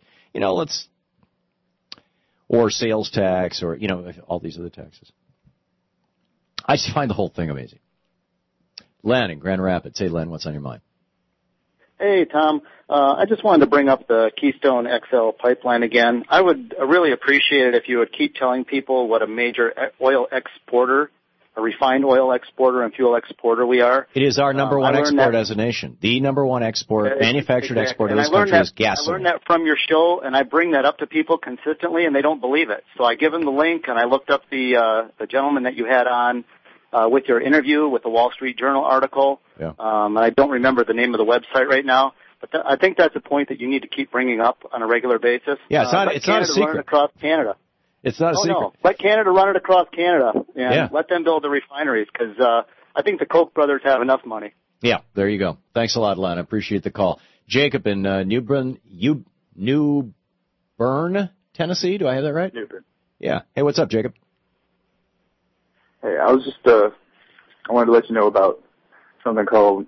or sales tax, or, all these other taxes. I just find the whole thing amazing. Len in Grand Rapids. Hey, Len, what's on your mind? Hey, Tom. I just wanted to bring up the Keystone XL pipeline again. I would really appreciate it if you would keep telling people what a major oil exporter, a refined oil exporter and fuel exporter we are. It is our number one export as a nation. The number one export, manufactured export of this country is gasoline. I learned that from your show, and I bring that up to people consistently, and they don't believe it. So I give them the link, and I looked up the gentleman that you had on with your interview with the Wall Street Journal article. Yeah. And I don't remember the name of the website right now, but I think that's a point that you need to keep bringing up on a regular basis. Yeah, it's not a secret. Run it across Canada. It's not a secret. No. Let Canada run it across Canada, and let them build the refineries, because I think the Koch brothers have enough money. Yeah, there you go. Thanks a lot, Len. I appreciate the call. Jacob in New Bern, Tennessee. Do I have that right? New Bern. Yeah. Hey, what's up, Jacob? Hey, I was just, I wanted to let you know about something called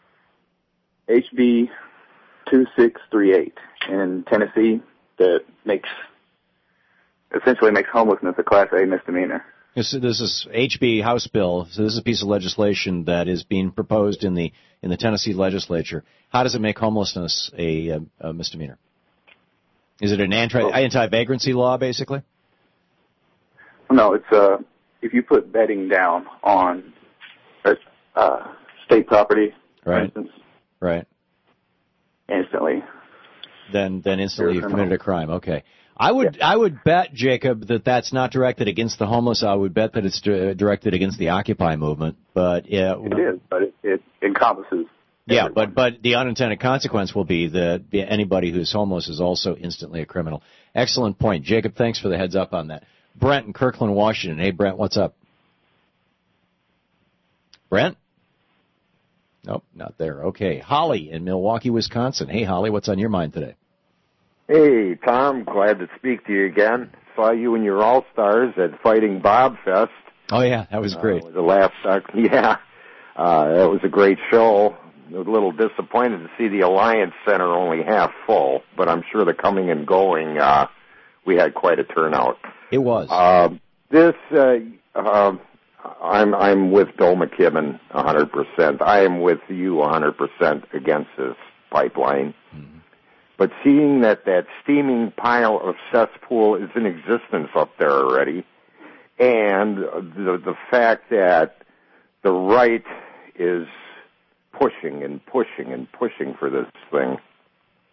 HB 2638 in Tennessee that essentially makes homelessness a Class A misdemeanor. This is HB House Bill. So this is a piece of legislation that is being proposed in the Tennessee legislature. How does it make homelessness a misdemeanor? Is it an anti-vagrancy law, basically? No, it's if you put bedding down on state property, for instance, right, instantly. Then instantly you've committed a crime. Okay. I would bet, Jacob, that that's not directed against the homeless. I would bet that it's directed against the Occupy movement. But it is, but it encompasses. Yeah, but the unintended consequence will be that anybody who's homeless is also instantly a criminal. Excellent point, Jacob. Thanks for the heads up on that. Brent in Kirkland, Washington. Hey, Brent, what's up? Brent? Nope, not there. Okay. Holly in Milwaukee, Wisconsin. Hey, Holly, what's on your mind today? Hey, Tom, glad to speak to you again. Saw you and your All-Stars at Fighting Bob Fest. Oh, yeah, that was great. The last, that was a great show. I was a little disappointed to see the Alliance Center only half full, but I'm sure the coming and going, we had quite a turnout. It was. I'm with Bill McKibben 100%. I am with you 100% against this pipeline. Mm-hmm. But seeing that steaming pile of cesspool is in existence up there already, and the fact that the right is pushing and pushing and pushing for this thing,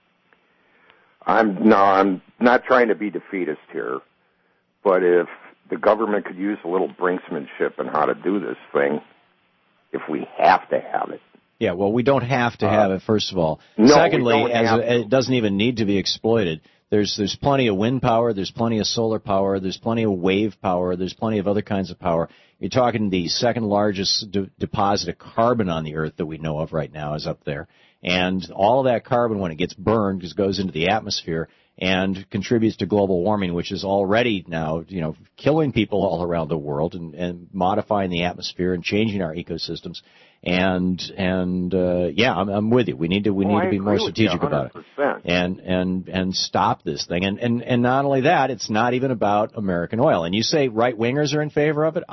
I'm not trying to be defeatist here, but if the government could use a little brinksmanship in how to do this thing if we have to have it. Yeah, well, we don't have to have it, first of all. No, Secondly, we don't have to. it doesn't even need to be exploited. There's plenty of wind power, there's plenty of solar power, there's plenty of wave power, there's plenty of other kinds of power. You're talking the second largest deposit of carbon on the Earth that we know of right now is up there. And all of that carbon, when it gets burned, just goes into the atmosphere and contributes to global warming, which is already now, killing people all around the world and modifying the atmosphere and changing our ecosystems. I'm with you. We need to be more strategic about it and stop this thing. And not only that, it's not even about American oil. And you say right wingers are in favor of it.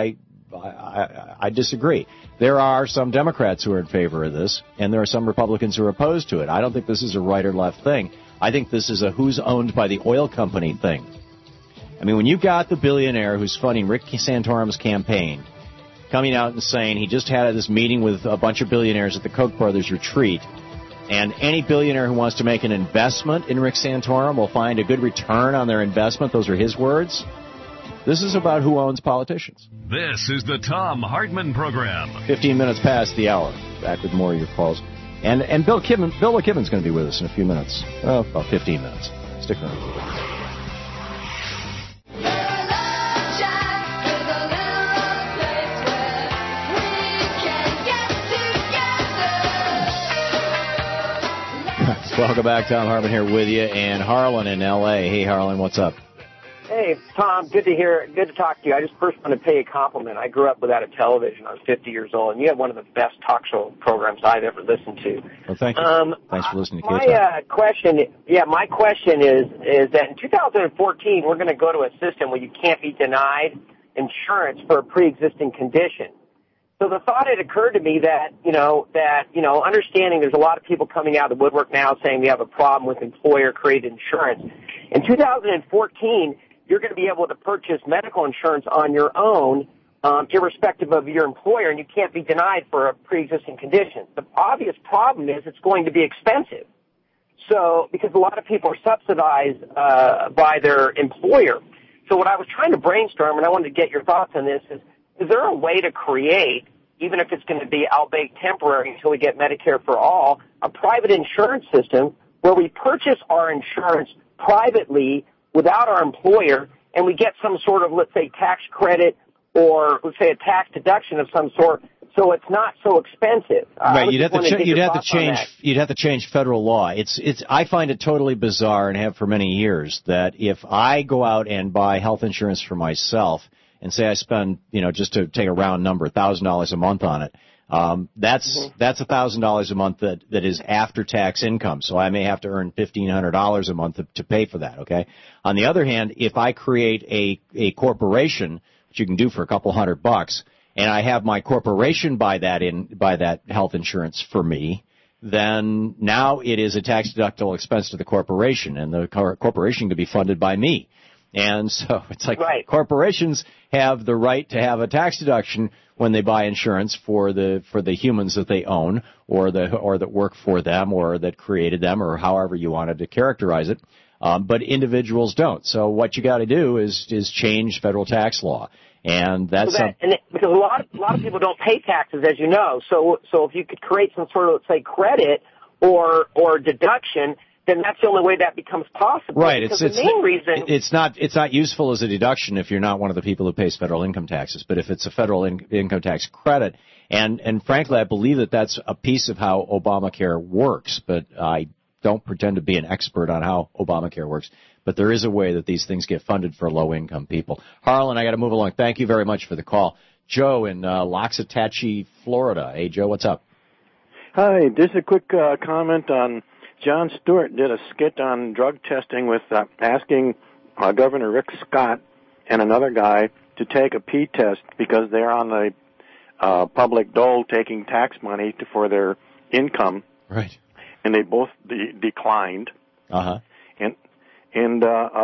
I disagree. There are some Democrats who are in favor of this, and there are some Republicans who are opposed to it. I don't think this is a right or left thing. I think this is a who's owned by the oil company thing. I mean, when you've got the billionaire who's funding Rick Santorum's campaign coming out and saying he just had this meeting with a bunch of billionaires at the Koch brothers retreat, and any billionaire who wants to make an investment in Rick Santorum will find a good return on their investment. Those are his words. This is about who owns politicians. This is the Thom Hartmann Program. 15 minutes past the hour. Back with more of your calls. And Bill McKibben's going to be with us in a few minutes. Oh, about 15 minutes. Stick around. Welcome back. Thom Hartmann here with you, and Harlan in L.A. Hey, Harlan, what's up? Hey, Tom, good to talk to you. I just first want to pay a compliment. I grew up without a television. I was 50 years old, and you have one of the best talk show programs I've ever listened to. Well, thank you. Thanks for listening to my question is that in 2014, we're going to go to a system where you can't be denied insurance for a pre-existing condition. So the thought had occurred to me that understanding there's a lot of people coming out of the woodwork now saying we have a problem with employer-created insurance. In 2014, you're going to be able to purchase medical insurance on your own, irrespective of your employer, and you can't be denied for a pre-existing condition. The obvious problem is it's going to be expensive. So, because a lot of people are subsidized by their employer. So what I was trying to brainstorm, and I wanted to get your thoughts on this, is there a way to create, even if it's going to be albeit temporary until we get Medicare for all, a private insurance system where we purchase our insurance privately without our employer, and we get some sort of, let's say, tax credit or, let's say, a tax deduction of some sort, so it's not so expensive. Right, you'd have to change federal law. I find it totally bizarre, and have for many years, that if I go out and buy health insurance for myself and say I spend, just to take a round number, $1,000 a month on it, that's $1,000 a month that is after-tax income. So I may have to earn $1,500 a month to pay for that, okay? On the other hand, if I create a corporation, which you can do for a couple $100, and I have my corporation buy that health insurance for me, then now it is a tax-deductible expense to the corporation, and the corporation can be funded by me. And so it's like corporations have the right to have a tax deduction when they buy insurance for the humans that they own or that work for them or that created them or however you wanted to characterize it. But individuals don't. So what you got to do is change federal tax law. And that's because a lot of people don't pay taxes, as you know. So if you could create some sort of, let's say, credit or deduction, then that's the only way that becomes possible. Right. It's not useful as a deduction if you're not one of the people who pays federal income taxes. But if it's a federal income tax credit, and frankly, I believe that that's a piece of how Obamacare works. But I don't pretend to be an expert on how Obamacare works. But there is a way that these things get funded for low-income people. Harlan, I got to move along. Thank you very much for the call. Joe in Loxahatchee, Florida. Hey, Joe, what's up? Hi. Just a quick comment on. Jon Stewart did a skit on drug testing with asking Governor Rick Scott and another guy to take a pee test because they're on the public dole taking tax money for their income. Right. And they both declined. Uh-huh. And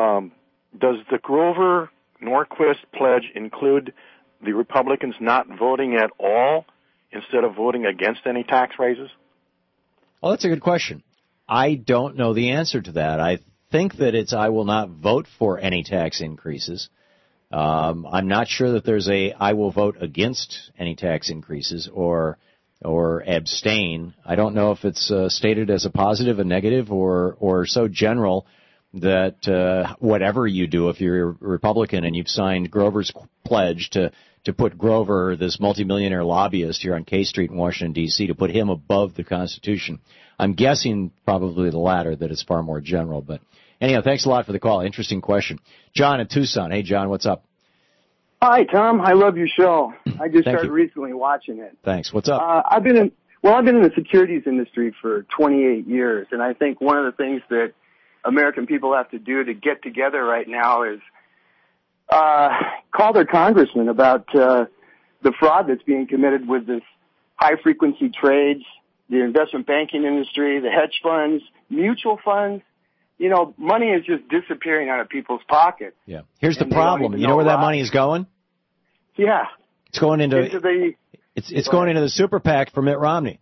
does the Grover Norquist pledge include the Republicans not voting at all instead of voting against any tax raises? Well, that's a good question. I don't know the answer to that. I think that I will not vote for any tax increases. I'm not sure that there's I will vote against any tax increases or abstain. I don't know if it's stated as a positive, a negative, or so general that whatever you do, if you're a Republican and you've signed Grover's pledge to put Grover, this multimillionaire lobbyist here on K Street in Washington, D.C., to put him above the Constitution. I'm guessing probably the latter, that it's far more general. But anyhow, thanks a lot for the call. Interesting question. John in Tucson. Hey, John, what's up? Hi, Tom. I love your show. I just started recently watching it. Thanks. What's up? I've been in the securities industry for 28 years, and I think one of the things that American people have to do to get together right now is call their congressman about the fraud that's being committed with this high-frequency trades, the investment banking industry, the hedge funds, mutual funds. You know, money is just disappearing out of people's pockets. Yeah. Here's the problem. You know where that money is going? Yeah. It's going into it's going into the super PAC for Mitt Romney.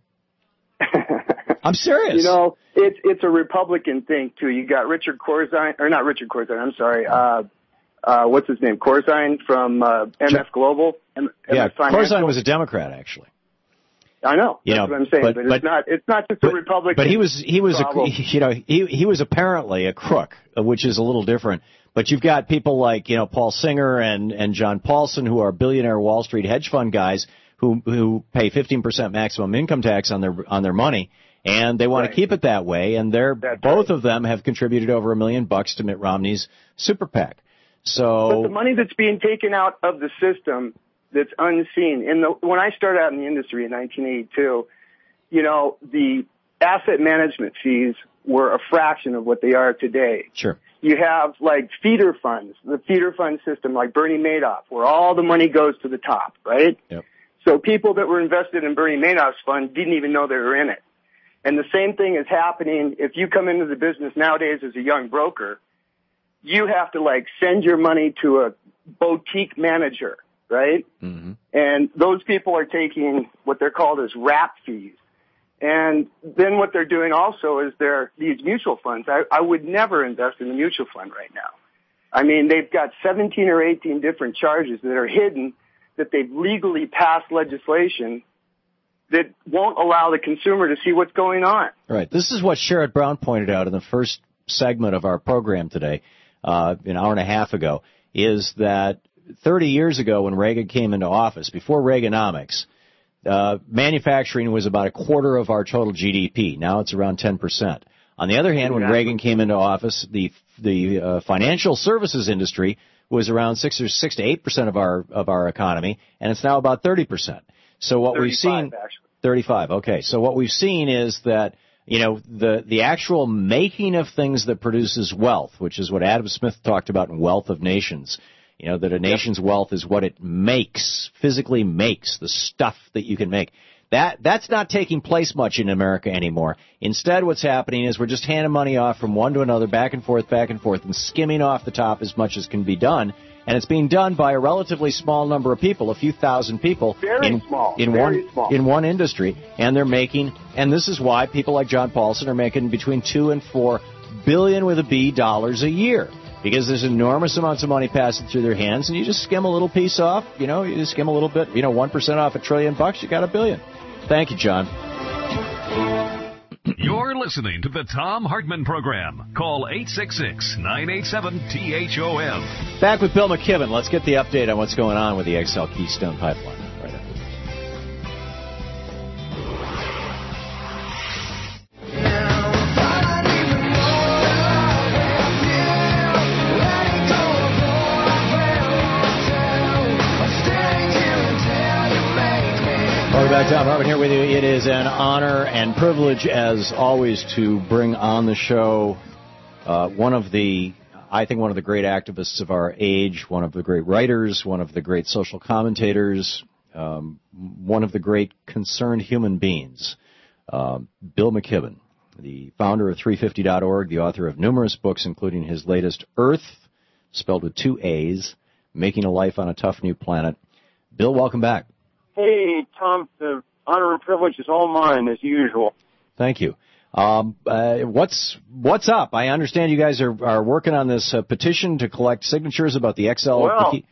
I'm serious. You know, it's a Republican thing too. You got Richard Corzine, or not Richard Corzine, I'm sorry. What's his name? Corzine from MF Global. Corzine was a Democrat, actually. I know. That's what I'm saying. But it's not just a Republican. But he was apparently a crook, which is a little different. But you've got people like, Paul Singer and John Paulson, who are billionaire Wall Street hedge fund guys who pay 15% maximum income tax on their money, and they want to keep it that way. And both of them have contributed over $1 million to Mitt Romney's super PAC. But the money that's being taken out of the system that's unseen. When I started out in the industry in 1982, the asset management fees were a fraction of what they are today. Sure. You have like feeder funds, the feeder fund system like Bernie Madoff, where all the money goes to the top, right? Yep. So people that were invested in Bernie Madoff's fund didn't even know they were in it. And the same thing is happening if you come into the business nowadays as a young broker. You have to send your money to a boutique manager, right? Mm-hmm. And those people are taking what they're called as wrap fees. And then what they're doing also is these mutual funds. I would never invest in a mutual fund right now. I mean, they've got 17 or 18 different charges that are hidden, that they've legally passed legislation that won't allow the consumer to see what's going on. Right. This is what Sherrod Brown pointed out in the first segment of our program today, an hour and a half ago, is that 30 years ago when Reagan came into office, before Reaganomics, manufacturing was about a quarter of our total GDP. Now it's around 10%. On the other hand, when Reagan came into office, the financial services industry was around 6 to 8% of our economy, and it's now about 30%. So what we've seen, 35. Okay. So what we've seen is that the actual making of things that produces wealth, which is what Adam Smith talked about in Wealth of Nations. That a nation's wealth is what it makes, physically makes, the stuff that you can make. That's not taking place much in America anymore. Instead, what's happening is we're just handing money off from one to another, back and forth, and skimming off the top as much as can be done. And it's being done by a relatively small number of people, a few thousand people in one industry. And they're making, and this is why people like John Paulson are making between $2 and $4 billion with a B dollars a year. Because there's enormous amounts of money passing through their hands, and you just skim a little piece off, you just skim a little bit, 1% off $1 trillion, you got $1 billion. Thank you, John. You're listening to the Thom Hartmann Program. Call 866-987-THOM. Back with Bill McKibben. Let's get the update on what's going on with the XL Keystone Pipeline. Right after this. Welcome back, Thom Hartmann here with you. It is an honor and privilege, as always, to bring on the show one of the great activists of our age, one of the great writers, one of the great social commentators, one of the great concerned human beings, Bill McKibben, the founder of 350.org, the author of numerous books, including his latest Earth, spelled with 2 A's, Making a Life on a Tough New Planet. Bill, welcome back. Hey, Tom, the honor and privilege is all mine, as usual. Thank you. What's up? I understand you guys are working on this petition to collect signatures about the XL. Well,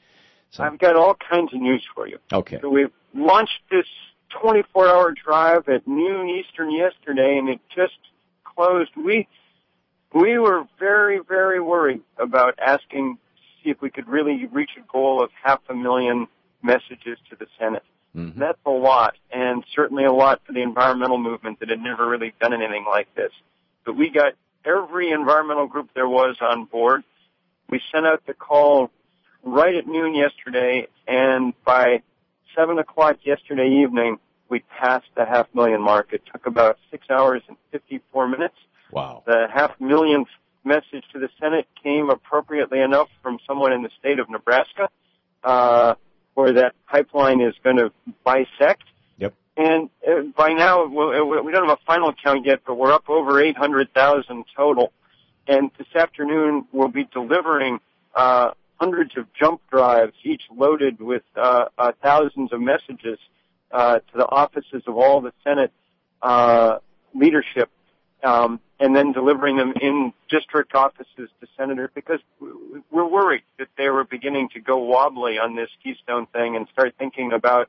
So. I've got all kinds of news for you. Okay. So we launched this 24-hour drive at noon Eastern yesterday, and it just closed. We were very, very worried about asking to see if we could really reach a goal of 500,000 messages to the Senate. Mm-hmm. That's a lot, and certainly a lot for the environmental movement that had never really done anything like this. But we got every environmental group there was on board. We sent out the call right at noon yesterday, and by 7 o'clock yesterday evening, we passed the 500,000 mark. It took about 6 hours and 54 minutes. Wow. The 500,000th message to the Senate came appropriately enough from someone in the state of Nebraska, where that pipeline is going to bisect. Yep. And by now, we don't have a final count yet, but we're up over 800,000 total. And this afternoon, we'll be delivering hundreds of jump drives, each loaded with thousands of messages to the offices of all the Senate leadership, and then delivering them in district offices to senators, because we're worried that they were beginning to go wobbly on this Keystone thing and start thinking about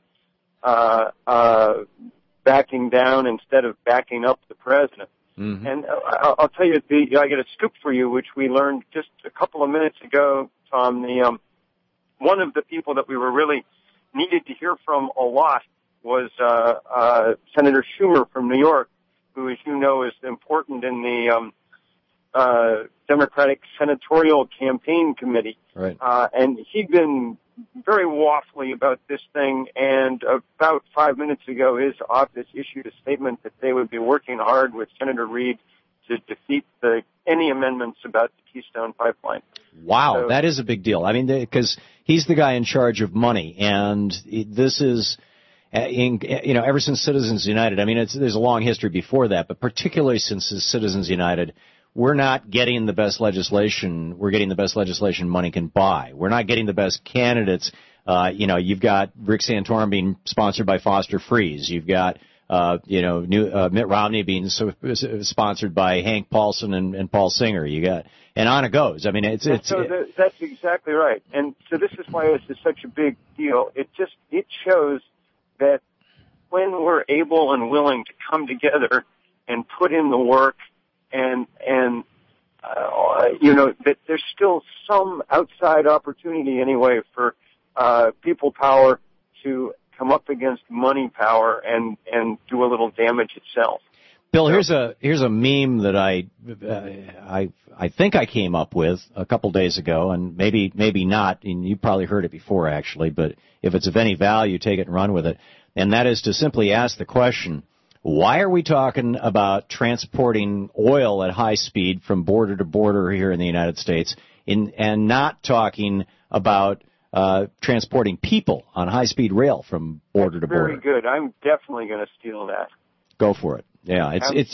backing down instead of backing up the president. Mm-hmm. And I'll tell you, I get a scoop for you, which we learned just a couple of minutes ago, Tom. One of the people that we were really needed to hear from a lot was Senator Schumer from New York, who, as you know, is important in the Democratic Senatorial Campaign Committee. Right. And he'd been very waffly about this thing, and about 5 minutes ago, his office issued a statement that they would be working hard with Senator Reid to defeat any amendments about the Keystone Pipeline. Wow, that is a big deal. I mean, because he's the guy in charge of money, and this is, ever since Citizens United. I mean, there's a long history before that, but particularly since Citizens United, we're not getting the best legislation. We're getting the best legislation money can buy. We're not getting the best candidates. You've got Rick Santorum being sponsored by Foster Freeze. You've got, Mitt Romney being sponsored by Hank Paulson and Paul Singer. And on it goes. I mean, that's exactly right. And so this is why this is such a big deal. It shows that when we're able and willing to come together and put in the work, and that there's still some outside opportunity anyway for people power to come up against money power and do a little damage itself. Bill, here's a meme that I think I came up with a couple days ago, and maybe not, and you probably heard it before actually, but if it's of any value, take it and run with it. And that is to simply ask the question, why are we talking about transporting oil at high speed from border to border here in the United States and not talking about transporting people on high-speed rail from border to border? Very good. I'm definitely going to steal that. Go for it. Yeah,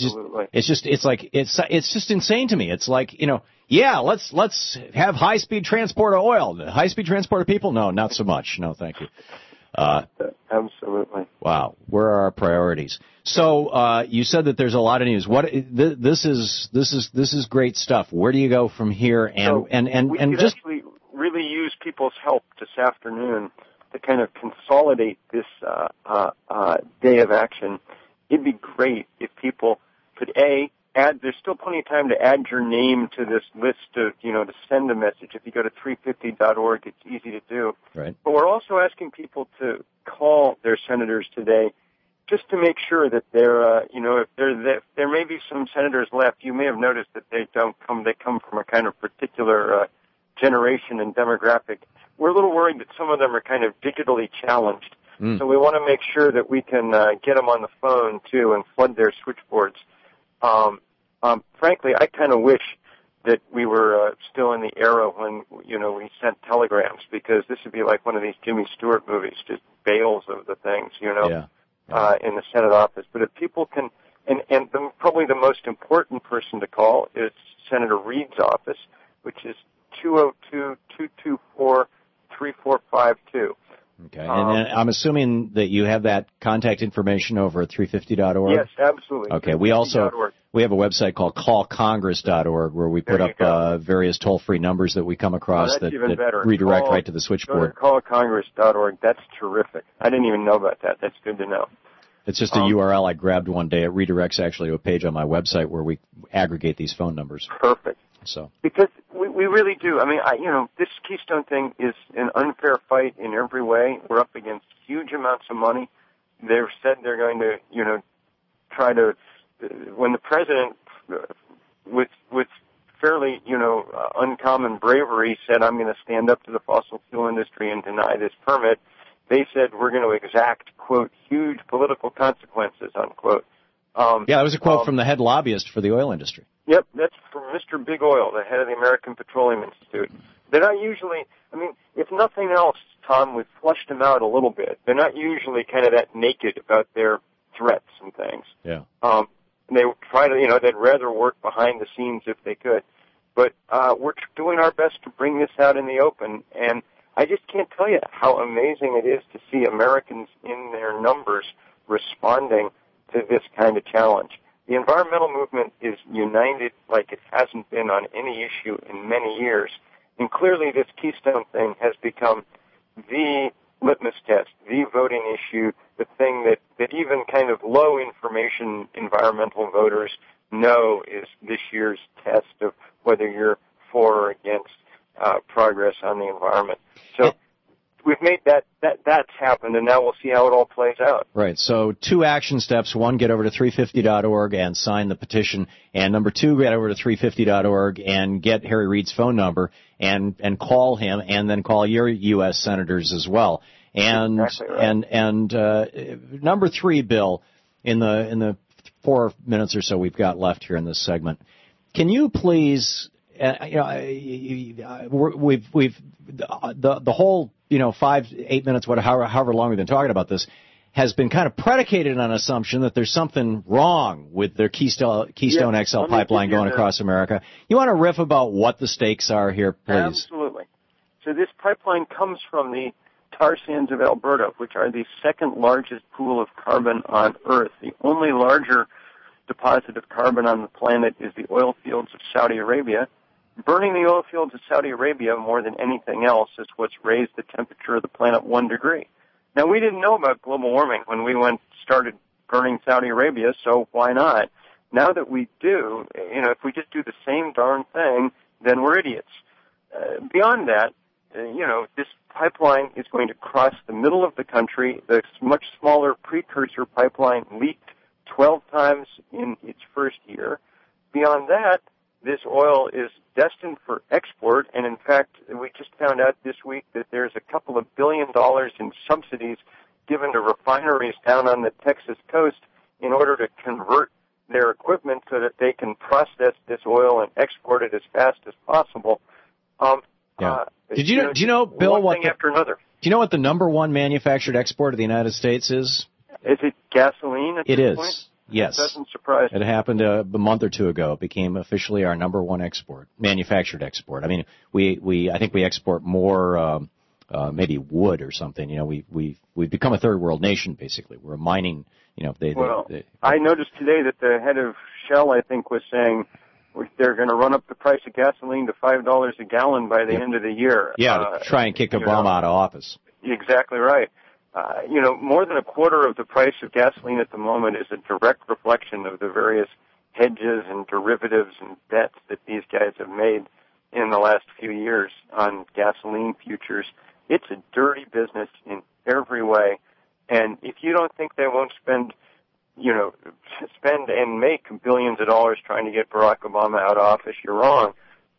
it's just insane to me. It's like, let's have high-speed transport of oil. High-speed transport of people? No, not so much. No, thank you. Absolutely. Wow. Where are our priorities? So, you said that there's a lot of news. This is great stuff. Where do you go from here? And we could actually really use people's help this afternoon to kind of consolidate this day of action. It'd be great if people could add. There's still plenty of time to add your name to this list of, to send a message. If you go to 350.org, it's easy to do. Right. But we're also asking people to call their senators today, just to make sure that they're, if there may be some senators left. You may have noticed that they come from a kind of particular generation and demographic. We're a little worried that some of them are kind of digitally challenged. So we want to make sure that we can get them on the phone too and flood their switchboards. Frankly, I kind of wish that we were still in the era when, we sent telegrams, because this would be like one of these Jimmy Stewart movies, just bales of the things, in the Senate office. But if people can, and probably the most important person to call is Senator Reid's office, which is 202-224-3452. Okay, and then I'm assuming that you have that contact information over at 350.org? Yes, absolutely. Okay, we have a website called callcongress.org where we put up various toll-free numbers that we come across that redirect right to the switchboard. Callcongress.org, that's terrific. I didn't even know about that. That's good to know. It's just a URL I grabbed one day. It redirects actually to a page on my website where we aggregate these phone numbers. Perfect. So because we really do. I mean, this Keystone thing is an unfair fight in every way. We're up against huge amounts of money. They've said they're going to, try to. When the president, with fairly, uncommon bravery, said, "I'm going to stand up to the fossil fuel industry and deny this permit," they said we're going to exact, quote, huge political consequences, unquote. That was a quote from the head lobbyist for the oil industry. Yep, that's from Mr. Big Oil, the head of the American Petroleum Institute. They're not usually, if nothing else, Tom, we've flushed them out a little bit. They're not usually kind of that naked about their threats and things. Yeah. They try to, they'd rather work behind the scenes if they could. But we're doing our best to bring this out in the open, and I just can't tell you how amazing it is to see Americans in their numbers responding to this kind of challenge. The environmental movement is united like it hasn't been on any issue in many years. And clearly this Keystone thing has become the litmus test, the voting issue, the thing that even kind of low information environmental voters know is this year's test of whether you're for or against progress on the environment. So we've made that's happened, and now we'll see how it all plays out. Right. So 2 action steps. 1, get over to 350.org and sign the petition. And number 2, get over to 350.org and get Harry Reid's phone number and call him, and then call your U.S. senators as well. And exactly right. and number 3, Bill, in the 4 minutes or so we've got left here in this segment, can you please? We've the whole 5-8 minutes, however long we've been talking about this, has been kind of predicated on an assumption that there's something wrong with their Keystone XL pipeline going across America. You want to riff about what the stakes are here, please? Absolutely. So this pipeline comes from the tar sands of Alberta, which are the second largest pool of carbon on Earth. The only larger deposit of carbon on the planet is the oil fields of Saudi Arabia. Burning the oil fields of Saudi Arabia more than anything else is what's raised the temperature of the planet 1 degree. Now, we didn't know about global warming when we started burning Saudi Arabia, so why not? Now that we do, if we just do the same darn thing, then we're idiots. Beyond that, this pipeline is going to cross the middle of the country. The much smaller precursor pipeline leaked 12 times in its first year. Beyond that, this oil is destined for export, and in fact, we just found out this week that there's a couple of $1 billion in subsidies given to refineries down on the Texas coast in order to convert their equipment so that they can process this oil and export it as fast as possible. Do you know, Bill, one thing after another. Do you know what the number 1 manufactured export of the United States is? Is it gasoline at this point? Yes. That doesn't surprise me. It happened a month or 2 ago. It became officially our number 1 export, manufactured export. I mean, I think we export more, maybe wood or something. We've become a third world nation, basically. We're a mining, I noticed today that the head of Shell, I think, was saying they're going to run up the price of gasoline to $5 a gallon by the end of the year. Yeah, to try and kick Obama out of office. Exactly right. More than a quarter of the price of gasoline at the moment is a direct reflection of the various hedges and derivatives and bets that these guys have made in the last few years on gasoline futures. It's a dirty business in every way. And if you don't think they won't spend and make billions of dollars trying to get Barack Obama out of office, you're wrong.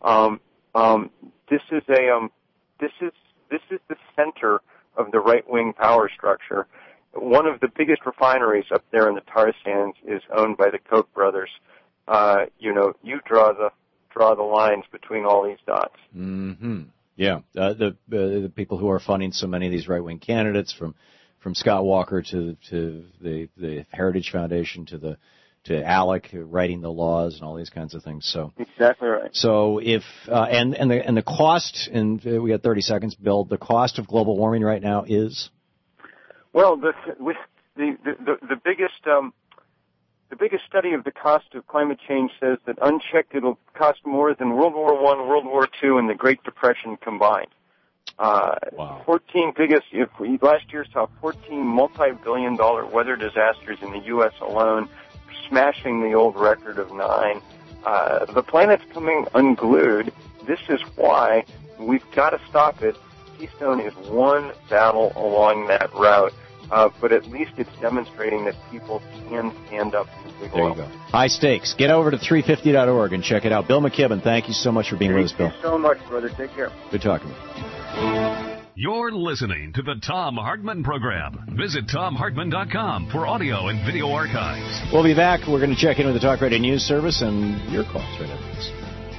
This is the center of the right-wing power structure. One of the biggest refineries up there in the tar sands is owned by the Koch brothers. You draw the lines between all these dots. Mm-hmm. Yeah, the people who are funding so many of these right-wing candidates, from Scott Walker to the Heritage Foundation to ALEC writing the laws and all these kinds of things. So exactly right. So if and the cost, and we got 30 seconds, Bill. The cost of global warming right now is, well, the biggest study of the cost of climate change says that unchecked it'll cost more than World War I, World War II, and the Great Depression combined. Wow. 14 biggest, last year saw 14 multi-billion-dollar weather disasters in the U.S. alone, smashing the old record of 9. The planet's coming unglued. This is why we've got to stop it. Keystone is one battle along that route. But at least it's demonstrating that people can stand up to the big oil. There you go. High stakes. Get over to 350.org and check it out. Bill McKibben, thank you so much for being with us, Bill. Thank you so much, brother. Take care. Good talking to you. You're listening to the Thom Hartmann Program. Visit ThomHartmann.com for audio and video archives. We'll be back. We're going to check in with the Talk Radio News Service and your calls right after this.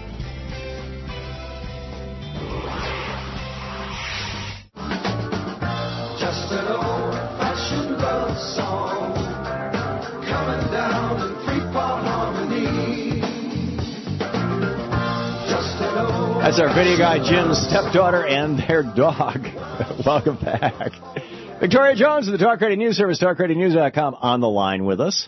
Just an old-fashioned love song coming down in 3-part harmony. Just an old. That's our video guy Jim's stepdaughter and their dog. Welcome back. Victoria Jones of the Talk Radio News Service, TalkRadioNews.com, on the line with us.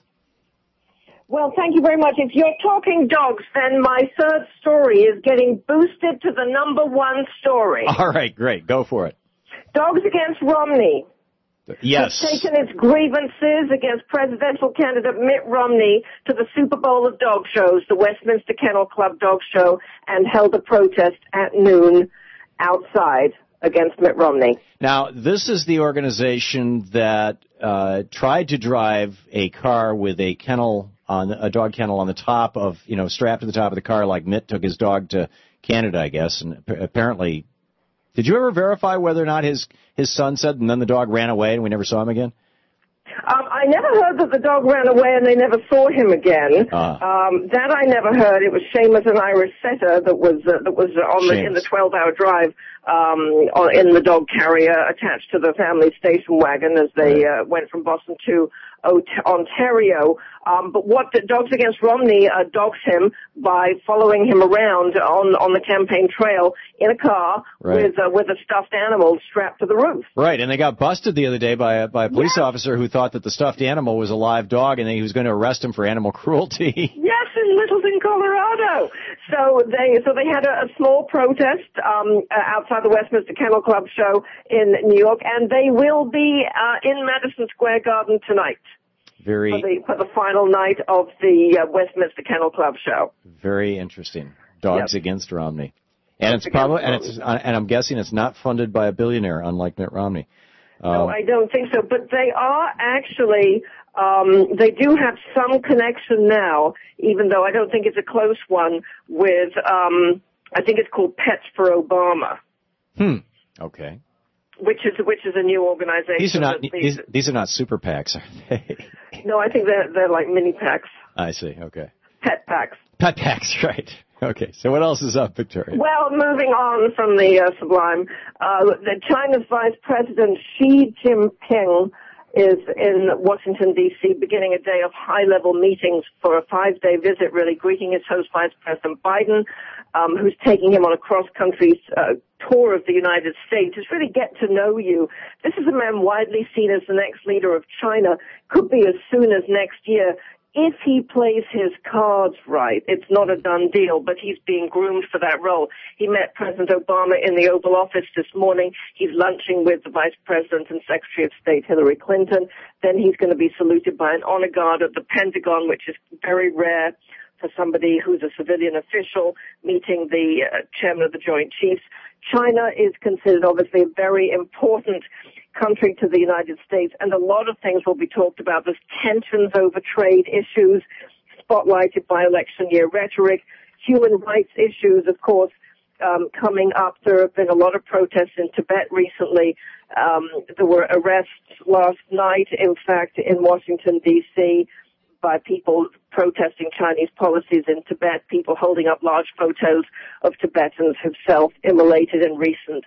Well, thank you very much. If you're talking dogs, then my third story is getting boosted to the #1 story. All right, great. Go for it. Dogs Against Romney. Yes. Has taken its grievances against presidential candidate Mitt Romney to the Super Bowl of dog shows, the Westminster Kennel Club Dog Show, and held a protest at noon outside against Mitt Romney. Now, this is the organization that tried to drive a car with a dog kennel on the top of, strapped to the top of the car like Mitt took his dog to Canada, I guess, and apparently. Did you ever verify whether or not his son said, and then the dog ran away and we never saw him again? I never heard that the dog ran away and they never saw him again. That I never heard. It was Seamus, an Irish setter, that was in the 12-hour drive in the dog carrier attached to the family station wagon as they went from Boston to Ontario. But what Dogs Against Romney dogs him by following him around on the campaign trail in a car with a stuffed animal strapped to the roof. Right, and they got busted the other day by a police officer who thought that the stuffed animal was a live dog and he was going to arrest him for animal cruelty. Yes, in Littleton, Colorado. So they had a small protest outside the Westminster Kennel Club show in New York, and they will be in Madison Square Garden tonight. For the final night of the Westminster Kennel Club show. Very interesting. Dogs Against Romney, and it's probably and I'm guessing it's not funded by a billionaire, unlike Mitt Romney. No, I don't think so. But they are actually. They do have some connection now, even though I don't think it's a close one. With I think it's called Pets for Obama. Okay. Which is a new organization. These are not super PACs, are they? No, I think they're like mini PACs. I see. Okay. Pet PACs. Pet PACs, right? Okay. So what else is up, Victoria? Well, moving on from the sublime, China's Vice President Xi Jinping is in Washington, D.C., beginning a day of high-level meetings for a 5-day visit, really greeting his host, Vice President Biden, who's taking him on a cross-country tour of the United States. Just really get to know you. This is a man widely seen as the next leader of China, could be as soon as next year. If he plays his cards right, it's not a done deal, but he's being groomed for that role. He met President Obama in the Oval Office this morning. He's lunching with the Vice President and Secretary of State Hillary Clinton. Then he's going to be saluted by an honor guard at the Pentagon, which is very rare for somebody who's a civilian official meeting the chairman of the Joint Chiefs. China is considered obviously a very important country to the United States, and a lot of things will be talked about. There's tensions over trade issues, spotlighted by election year rhetoric, human rights issues, of course, coming up. There have been a lot of protests in Tibet recently. There were arrests last night, in fact, in Washington, D.C., by people protesting Chinese policies in Tibet, people holding up large photos of Tibetans who've self-immolated in recent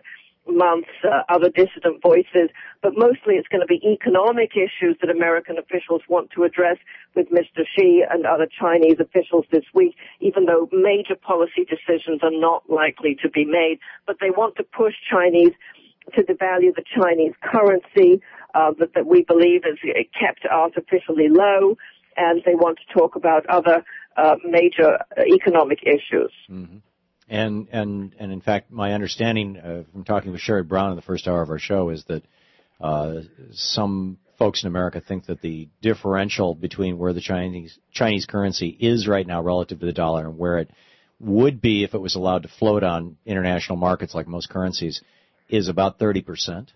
months, other dissident voices, but mostly it's going to be economic issues that American officials want to address with Mr. Xi and other Chinese officials this week, even though major policy decisions are not likely to be made. But they want to push Chinese to devalue the Chinese currency that we believe is kept artificially low, and they want to talk about other major economic issues. Mm-hmm. And in fact, my understanding from talking with Sherrod Brown in the first hour of our show is that some folks in America think that the differential between where the Chinese currency is right now relative to the dollar and where it would be if it was allowed to float on international markets like most currencies is about 30%.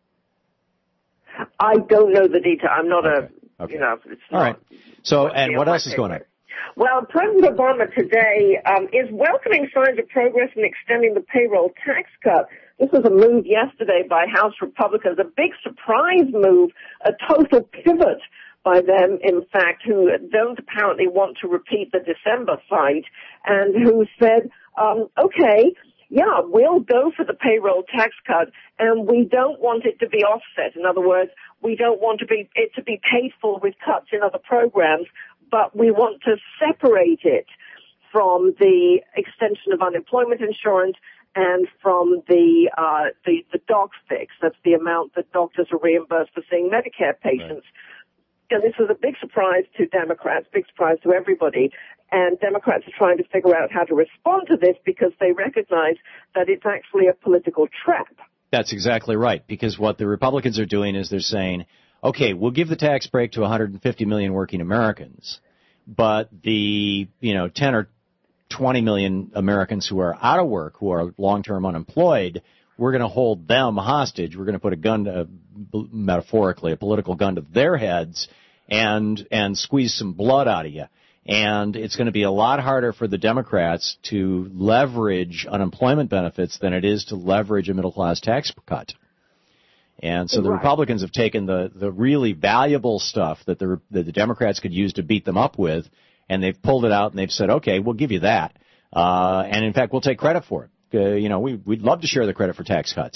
I don't know the detail. I'm not Okay. it's all not. right. So, and what else is going on? Well, President Obama today is welcoming signs of progress in extending the payroll tax cut. This was a move yesterday by House Republicans, a big surprise move, a total pivot by them, in fact, who don't apparently want to repeat the December fight, and who said, okay, yeah, we'll go for the payroll tax cut, and we don't want it to be offset. In other words, we don't want it to be paid for with cuts in other programs, but we want to separate it from the extension of unemployment insurance and from the doc fix. That's the amount that doctors are reimbursed for seeing Medicare patients. Right. And this was a big surprise to Democrats, big surprise to everybody. And Democrats are trying to figure out how to respond to this because they recognize that it's actually a political trap. That's exactly right, because what the Republicans are doing is they're saying, okay, we'll give the tax break to 150 million working Americans, but the 10 or 20 million Americans who are out of work, who are long-term unemployed, we're going to hold them hostage. We're going to put a gun, metaphorically, a political gun to their heads and squeeze some blood out of you. And it's going to be a lot harder for the Democrats to leverage unemployment benefits than it is to leverage a middle-class tax cut. And so the Republicans have taken the really valuable stuff that the Democrats could use to beat them up with, and they've pulled it out and they've said, okay, we'll give you that. And in fact, we'll take credit for it. We'd love to share the credit for tax cuts.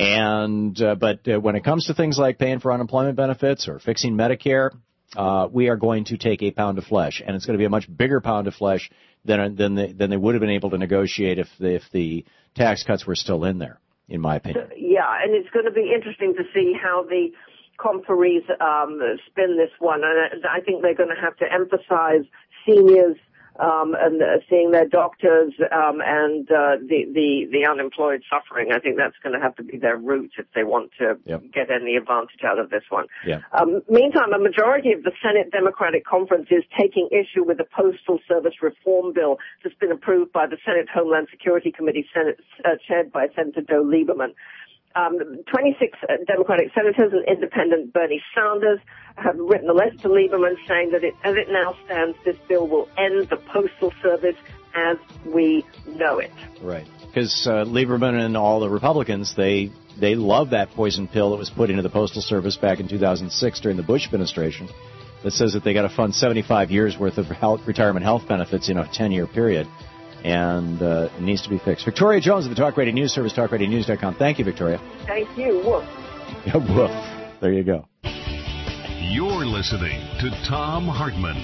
But when it comes to things like paying for unemployment benefits or fixing Medicare, we are going to take a pound of flesh, and it's going to be a much bigger pound of flesh than they would have been able to negotiate if the tax cuts were still in there, in my opinion. Yeah, and it's going to be interesting to see how the conferees spin this one. And I think they're going to have to emphasize seniors and seeing their doctors and the unemployed suffering. I think that's going to have to be their route if they want to get any advantage out of this one. Yeah. Meantime, a majority of the Senate Democratic Conference is taking issue with the Postal Service Reform Bill that's been approved by the Senate Homeland Security Committee, chaired by Senator Joe Lieberman. 26 Democratic senators and independent Bernie Sanders have written a letter to Lieberman saying that as it now stands, this bill will end the Postal Service as we know it. Right. Because Lieberman and all the Republicans, they love that poison pill that was put into the Postal Service back in 2006 during the Bush administration that says that they got to fund 75 years worth of retirement health benefits in a 10-year period. And it needs to be fixed. Victoria Jones of the Talk Radio News Service, talkradionews.com. Thank you, Victoria. Thank you. Woof. Yeah, woof. There you go. You're listening to Thom Hartmann.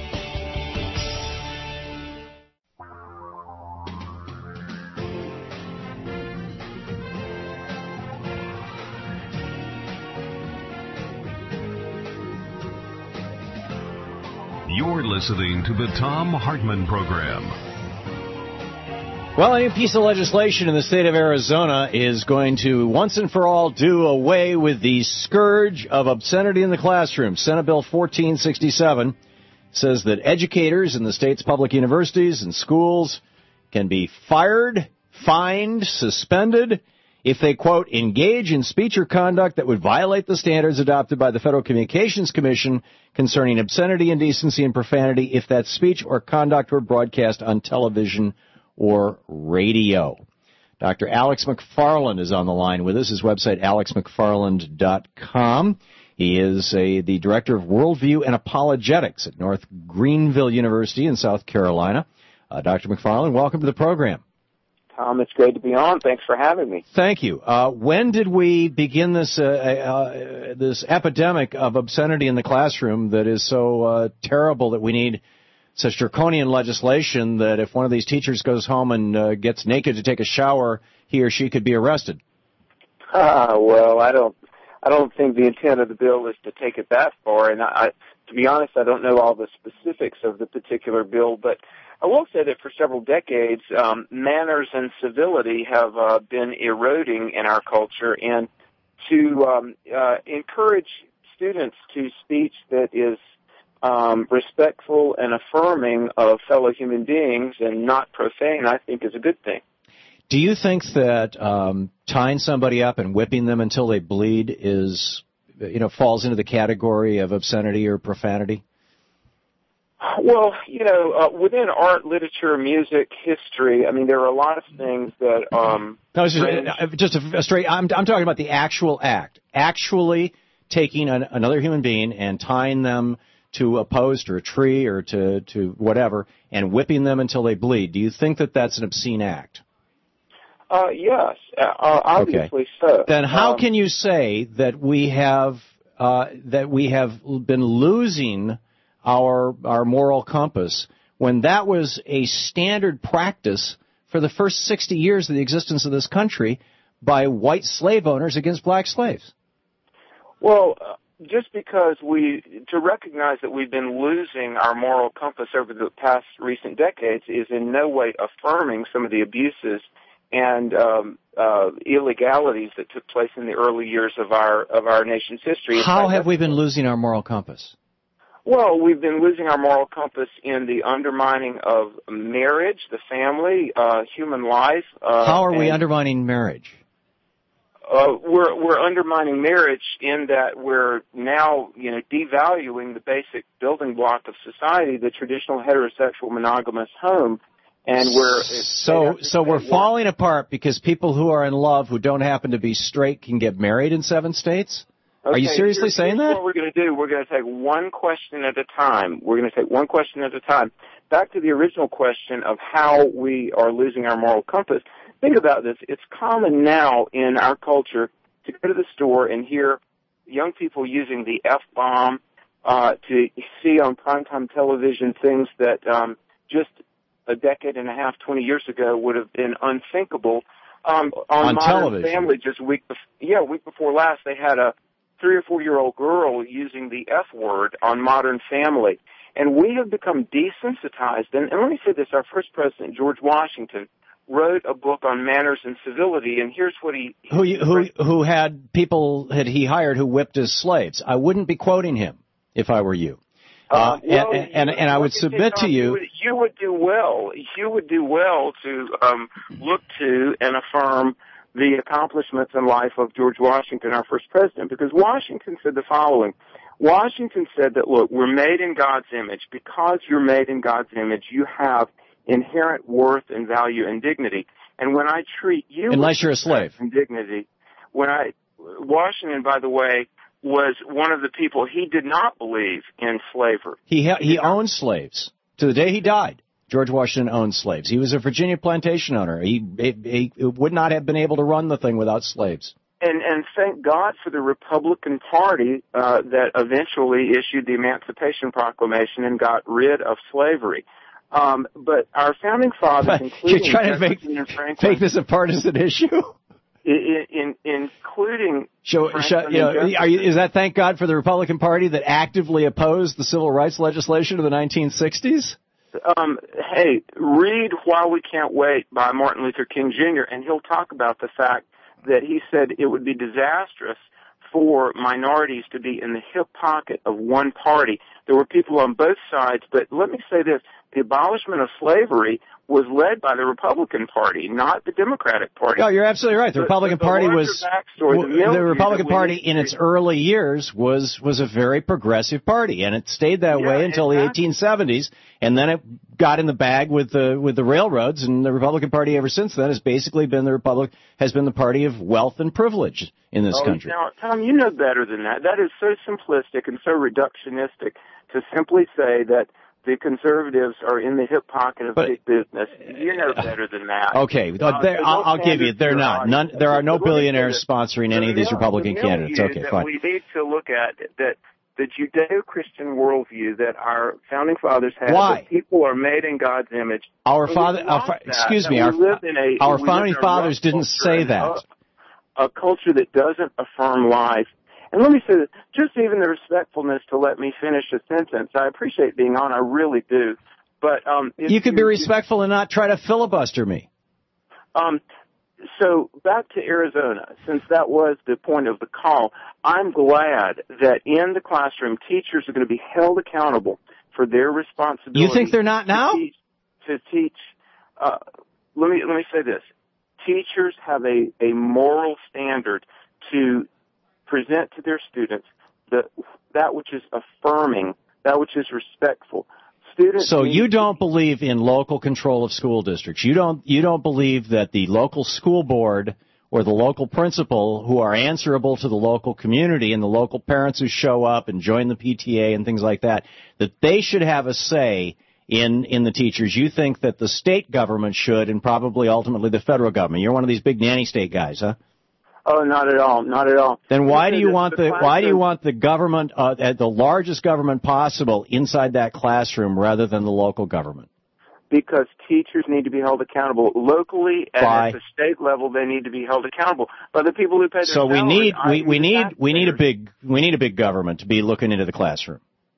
You're listening to the Thom Hartmann Program. Well, a new piece of legislation in the state of Arizona is going to once and for all do away with the scourge of obscenity in the classroom. Senate Bill 1467 says that educators in the state's public universities and schools can be fired, fined, suspended if they, quote, engage in speech or conduct that would violate the standards adopted by the Federal Communications Commission concerning obscenity, indecency, and profanity if that speech or conduct were broadcast on television or radio. Dr. Alex McFarland is on the line with us. His website, alexmcfarland.com. He is the Director of Worldview and Apologetics at North Greenville University in South Carolina. Dr. McFarland, welcome to the program. Tom. It's great to be on. Thanks for having me. Thank you. When did we begin this this epidemic of obscenity in the classroom that is so terrible that we need such draconian legislation that if one of these teachers goes home and gets naked to take a shower, he or she could be arrested? Well, I don't think the intent of the bill is to take it that far, and to be honest, I don't know all the specifics of the particular bill, but I will say that for several decades, manners and civility have been eroding in our culture, and to encourage students to speech that is respectful and affirming of fellow human beings and not profane, I think is a good thing. Do you think that tying somebody up and whipping them until they bleed is, falls into the category of obscenity or profanity? Well, within art, literature, music, history, I mean, there are a lot of things that. No, just a straight. I'm talking about the actual act, actually taking another human being and tying them to a post or a tree or to whatever and whipping them until they bleed. Do you think that that's an obscene act? Yes, obviously so. Then how can you say that we have been losing our moral compass when that was a standard practice for the first 60 years of the existence of this country by white slave owners against black slaves? Well, just because to recognize that we've been losing our moral compass over the past recent decades is in no way affirming some of the abuses and illegalities that took place in the early years of our nation's history. How have we been losing our moral compass? Well, we've been losing our moral compass in the undermining of marriage, the family, human life. How are we undermining marriage? We're undermining marriage in that we're now, devaluing the basic building block of society, the traditional heterosexual monogamous home, and we're falling apart because people who are in love who don't happen to be straight can get married in 7 states? Okay, are you seriously saying that? What we're going to do, we're going to take one question at a time. Back to the original question of how we are losing our moral compass. Think about this. It's common now in our culture to go to the store and hear young people using the F-bomb, to see on primetime television things that just a decade and a half, 20 years ago would have been unthinkable. On Modern television. Family, just week before last, they had a 3 or 4 year old girl using the F word on Modern Family. And we have become desensitized. And let me say this, our first president, George Washington, wrote a book on manners and civility, and here's what he hired who whipped his slaves. I wouldn't be quoting him if I were you. And I would submit to you, you would do well to look to and affirm the accomplishments in life of George Washington, our first president, because Washington said the following. Washington said that, look, we're made in God's image. Because you're made in God's image, you have inherent worth and value and dignity. And when I treat you unless you're a slave and dignity, Washington, by the way, was one of the people, he did not believe in slavery. He owned slaves. To the day he died, George Washington owned slaves. He was a Virginia plantation owner. He would not have been able to run the thing without slaves. And thank God for the Republican Party that eventually issued the Emancipation Proclamation and got rid of slavery. But our founding fathers, including you're trying to make this a partisan issue? Including is that thank God for the Republican Party that actively opposed the civil rights legislation of the 1960s? Hey, read While We Can't Wait by Martin Luther King Jr., and he'll talk about the fact that he said it would be disastrous for minorities to be in the hip pocket of one party. There were people on both sides, but let me say this. The abolishment of slavery was led by the Republican Party, not the Democratic Party. No, you're absolutely right. The Republican Party in its early years was a very progressive party, and it stayed that way until the 1870s, and then it got in the bag with the railroads, and the Republican Party ever since then has basically been the party of wealth and privilege in this country. Now, Tom, you know better than that. That is so simplistic and so reductionistic to simply say that the conservatives are in the hip pocket of big business. You know better than that. Okay, I'll give you. They're not. There are no billionaires sponsoring any of these Republican candidates. Okay, fine. We need to look at that the Judeo-Christian worldview that our founding fathers had. Why? That people are made in God's image. Our founding fathers didn't say that. A culture that doesn't affirm life. And let me say this, just even the respectfulness to let me finish a sentence. I appreciate being on, I really do. But you could be respectful and not try to filibuster me. So back to Arizona, since that was the point of the call, I'm glad that in the classroom, teachers are going to be held accountable for their responsibility. You think they're not now? To teach. Let me say this: teachers have a moral standard to present to their students that which is affirming, that which is respectful. So you don't believe in local control of school districts. You don't believe that the local school board or the local principal, who are answerable to the local community and the local parents who show up and join the PTA and things like that they should have a say in the teachers. You think that the state government should, and probably ultimately the federal government. You're one of these big nanny state guys, huh? Oh, not at all, not at all. Then why do you want the government, the largest government possible, inside that classroom rather than the local government? Because teachers need to be held accountable locally, and at the state level, they need to be held accountable by the people who pay their salary. So we need a big government to be looking into the classroom.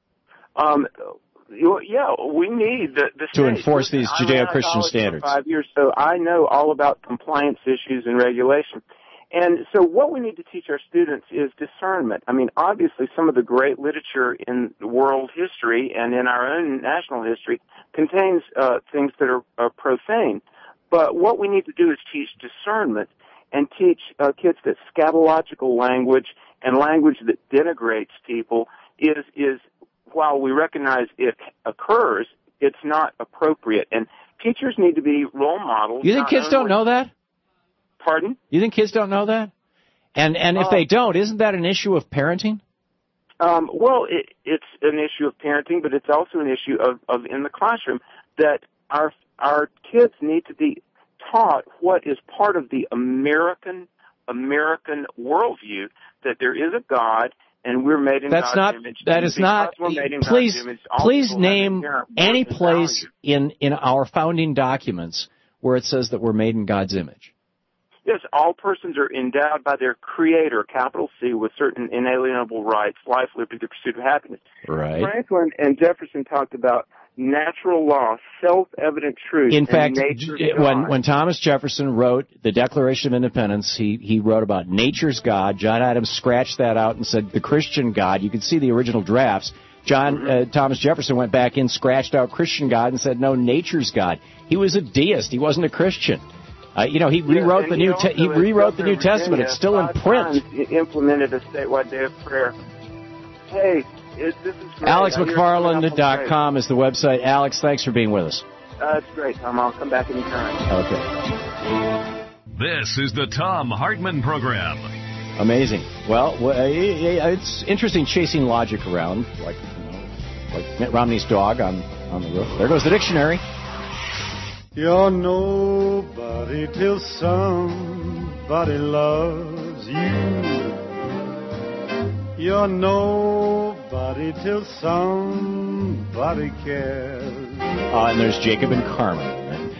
Yeah, we need the to enforce these Judeo-Christian standards. For 5 years, so I know all about compliance issues and regulation. And so what we need to teach our students is discernment. I mean, obviously some of the great literature in world history and in our own national history contains things that are profane. But what we need to do is teach discernment and teach kids that scatological language and language that denigrates people is while we recognize it occurs, it's not appropriate. And teachers need to be role models. You think kids don't know that? Pardon? You think kids don't know that? And if they don't, isn't that an issue of parenting? Well, it's an issue of parenting, but it's also an issue of in the classroom that our kids need to be taught what is part of the American worldview, that there is a God and we're made in God's image. That is not. Please name any place in our founding documents where it says that we're made in God's image. Yes, all persons are endowed by their Creator, capital C, with certain inalienable rights, life, liberty, the pursuit of happiness. Right. Franklin and Jefferson talked about natural law, self-evident truth. In fact, when Thomas Jefferson wrote the Declaration of Independence, he wrote about nature's God. John Adams scratched that out and said the Christian God. You can see the original drafts. Thomas Jefferson went back in, scratched out Christian God, and said, no, nature's God. He was a deist. He wasn't a Christian. He rewrote the New Testament. It's still in print. He implemented a statewide day of prayer. Hey, this is great. AlexMcFarland.com is the website. Alex, thanks for being with us. It's great, Tom. I'll come back anytime. Okay. This is the Thom Hartmann Program. Amazing. Well, it's interesting chasing logic around, like Mitt Romney's dog on the roof. There goes the dictionary. You're nobody till somebody loves you. You're nobody till somebody cares. And there's Jacob and Carmen.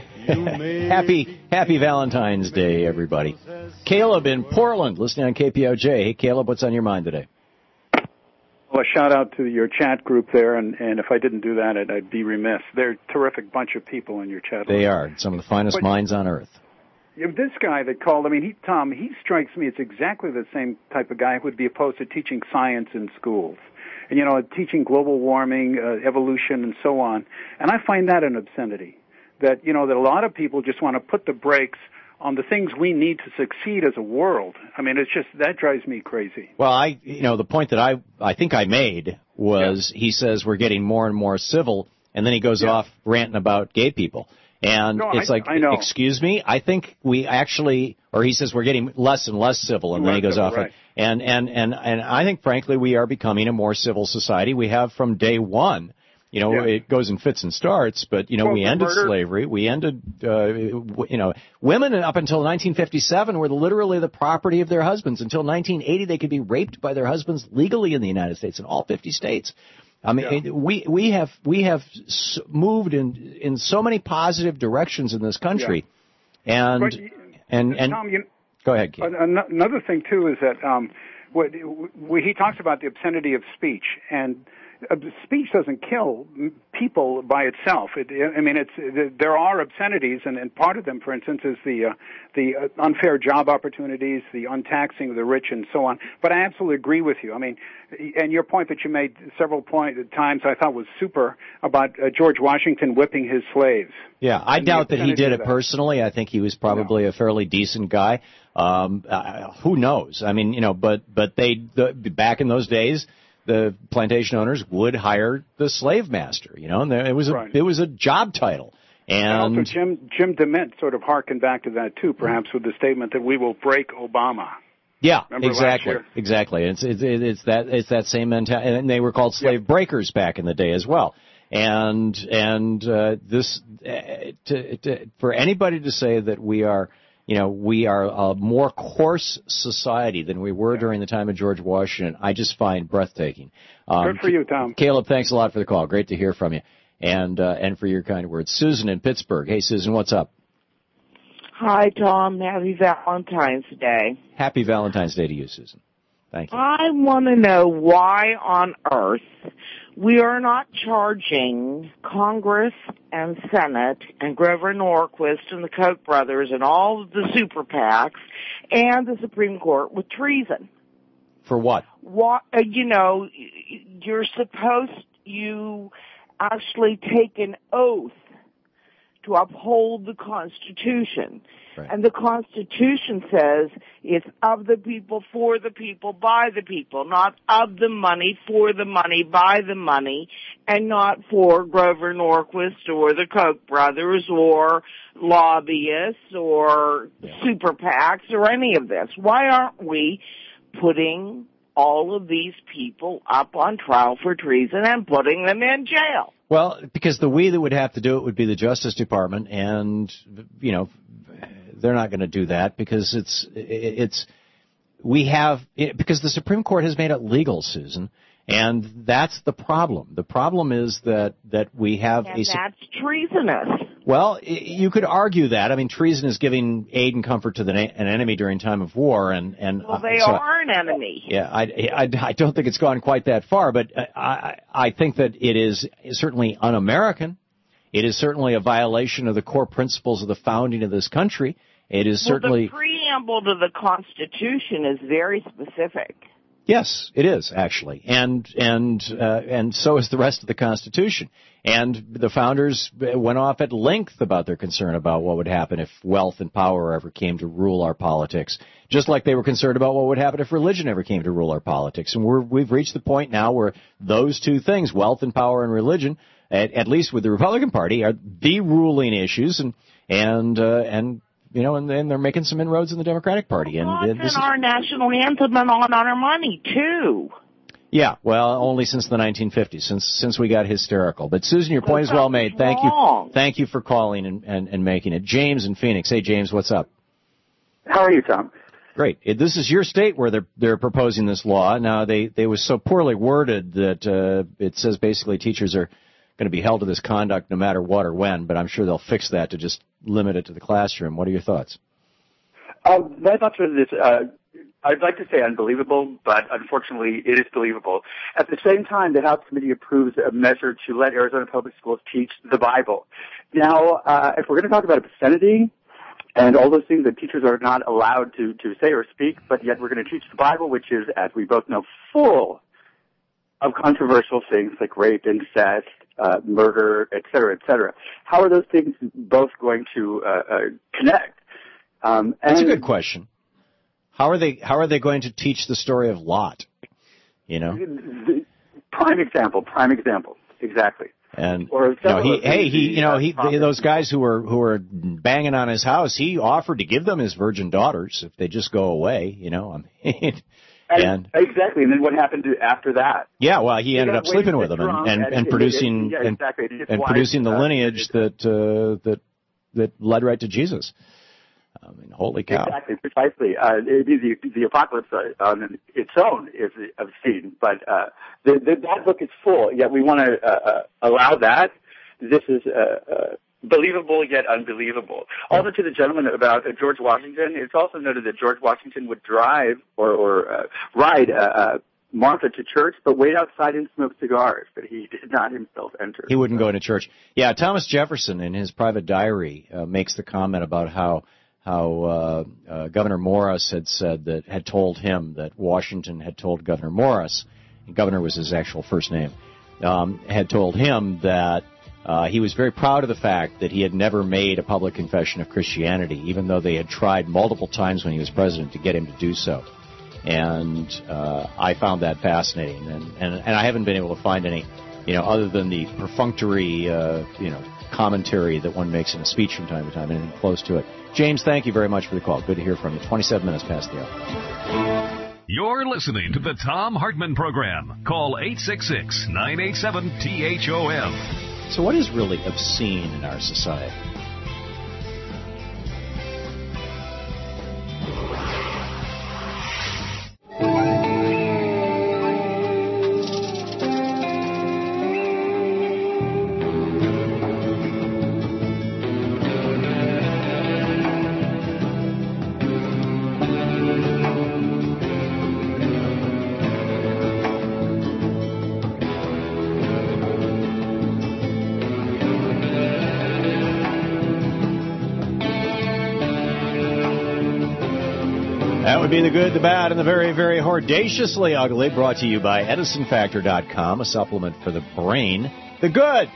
Happy Valentine's Day, everybody. Caleb in Portland, listening on KPOJ. Hey, Caleb, what's on your mind today? Well, a shout-out to your chat group there, and if I didn't do that, I'd be remiss. They're a terrific bunch of people in your chat. They are. Some of the finest minds on earth. This guy that called, Tom, he strikes me as exactly the same type of guy who would be opposed to teaching science in schools. And, teaching global warming, evolution, and so on. And I find that an obscenity. That a lot of people just want to put the brakes on the things we need to succeed as a world. It's just, that drives me crazy. Well, the point that I think I made was he says we're getting more and more civil, and then he goes off ranting about gay people. And I know. Excuse me, I think we actually, or he says we're getting less and less civil, and then he goes off. Right. And I think, frankly, we are becoming a more civil society. We have from day one. It goes in fits and starts, but, we ended slavery. We ended, women up until 1957 were literally the property of their husbands. Until 1980, they could be raped by their husbands legally in the United States, in all 50 states. I mean, we have moved in so many positive directions in this country. And Tom, go ahead, Keith. Another thing, too, is that he talks about the obscenity of speech, and speech doesn't kill people by itself. There are obscenities, and part of them, for instance, is the unfair job opportunities, the untaxing of the rich, and so on. But I absolutely agree with you. I mean, and your point that you made several times I thought was super about George Washington whipping his slaves. Yeah, I doubt that he did it personally. I think he was probably a fairly decent guy. Who knows? I mean, but back in those days, the plantation owners would hire the slave master, and it was a job title. And also Jim DeMint sort of harkened back to that too, perhaps with the statement that we will break Obama. Yeah, Remember exactly. It's that same mentality, and they were called slave breakers back in the day as well. And this for anybody to say that we are a more coarse society than we were during the time of George Washington, I just find breathtaking. Good for you, Tom. Caleb, thanks a lot for the call. Great to hear from you, and for your kind words. Susan in Pittsburgh. Hey, Susan, what's up? Hi, Tom. Happy Valentine's Day. Happy Valentine's Day to you, Susan. Thank you. I want to know why on earth we are not charging Congress and Senate and Grover Norquist and the Koch brothers and all of the super PACs and the Supreme Court with treason. For what? You actually take an oath to uphold the Constitution. Right. And the Constitution says it's of the people, for the people, by the people, not of the money, for the money, by the money, and not for Grover Norquist or the Koch brothers or lobbyists or super PACs or any of this. Why aren't we putting all of these people up on trial for treason and putting them in jail? Well, because the we that would have to do it would be the Justice Department, and they're not going to do that because because the Supreme Court has made it legal, Susan, and that's the problem. The problem is that we have that's treasonous. Well, you could argue that. I mean, treason is giving aid and comfort to an enemy during time of war, and they are an enemy. Yeah, I don't think it's gone quite that far, but I think that it is certainly un-American. It is certainly a violation of the core principles of the founding of this country. It is certainly the preamble to the Constitution is very specific. Yes, it is actually, and so is the rest of the Constitution. And the founders went off at length about their concern about what would happen if wealth and power ever came to rule our politics, just like they were concerned about what would happen if religion ever came to rule our politics. And we've reached the point now where those two things, wealth and power and religion, at least with the Republican Party, are the ruling issues, and they're making some inroads in the Democratic Party. And this is our national anthem and on our money too. Yeah, well, only since the 1950s, since we got hysterical. But Susan, your point is well made. Thank you. Thank you for calling and making it. James in Phoenix. Hey, James, what's up? How are you, Tom? Great. This is your state where they're proposing this law. Now, they was so poorly worded that it says basically teachers are going to be held to this conduct no matter what or when, but I'm sure they'll fix that to just limit it to the classroom. What are your thoughts? My thoughts are this. I'd like to say unbelievable, but unfortunately it is believable. At the same time, the House Committee approves a measure to let Arizona public schools teach the Bible. Now, if we're going to talk about obscenity and all those things that teachers are not allowed to say or speak, but yet we're going to teach the Bible, which is, as we both know, full of controversial things like rape, incest, murder, et cetera, how are those things both going to connect? That's a good question. How are they going to teach the story of Lot? Prime example, exactly. And those guys who were banging on his house, he offered to give them his virgin daughters if they just go away. And exactly. And then what happened after that? Yeah, well, he ended up sleeping with him and producing producing the lineage that led right to Jesus. I mean, holy cow! Exactly, precisely. The apocalypse on its own is obscene, but that book is full. Yet we want to allow that. This is believable yet unbelievable. Also, to the gentleman about George Washington, it's also noted that George Washington would drive or ride Martha to church, but wait outside and smoke cigars, but he did not himself enter. He wouldn't go into church. Yeah, Thomas Jefferson, in his private diary, makes the comment about how Governor Morris had told him that Washington had told Governor Morris, and Governor was his actual first name, had told him that he was very proud of the fact that he had never made a public confession of Christianity, even though they had tried multiple times when he was president to get him to do so. And I found that fascinating, and I haven't been able to find any, other than the perfunctory, commentary that one makes in a speech from time to time, anything close to it. James, thank you very much for the call. Good to hear from you. 27 minutes past the hour. You're listening to the Thom Hartmann Program. Call 866-987-THOM. So what is really obscene in our society? Be the good, the bad, and the very, very hordaciously ugly, brought to you by EdisonFactor.com, a supplement for the brain. The good,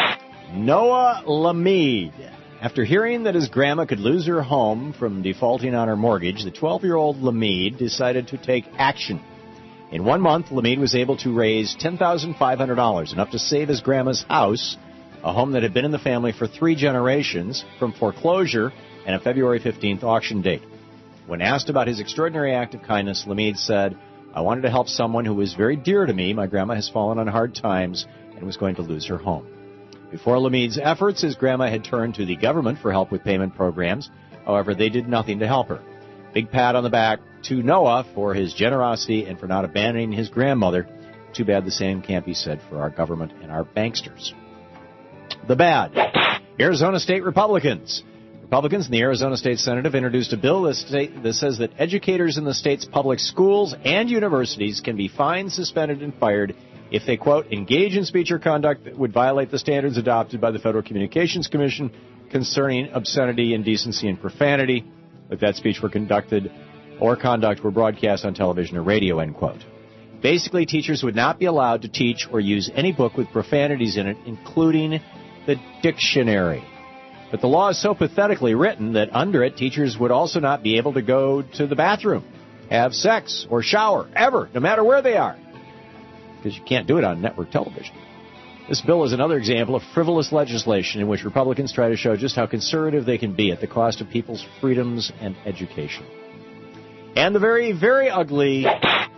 Noah Lamede. After hearing that his grandma could lose her home from defaulting on her mortgage, the 12-year-old Lamede decided to take action. In 1 month, Lamede was able to raise $10,500, enough to save his grandma's house, a home that had been in the family for 3 generations, from foreclosure and a February 15th auction date. When asked about his extraordinary act of kindness, Lamede said, "I wanted to help someone who was very dear to me. My grandma has fallen on hard times and was going to lose her home." Before Lamede's efforts, his grandma had turned to the government for help with payment programs. However, they did nothing to help her. Big pat on the back to Noah for his generosity and for not abandoning his grandmother. Too bad the same can't be said for our government and our banksters. The bad. Arizona State Republicans in the Arizona State Senate have introduced a bill that says that educators in the state's public schools and universities can be fined, suspended, and fired if they, quote, engage in speech or conduct that would violate the standards adopted by the Federal Communications Commission concerning obscenity, indecency, and profanity, if that speech were conducted or conduct were broadcast on television or radio, end quote. Basically, teachers would not be allowed to teach or use any book with profanities in it, including the dictionary. But the law is so pathetically written that under it, teachers would also not be able to go to the bathroom, have sex, or shower, ever, no matter where they are, because you can't do it on network television. This bill is another example of frivolous legislation in which Republicans try to show just how conservative they can be at the cost of people's freedoms and education. And the very, very ugly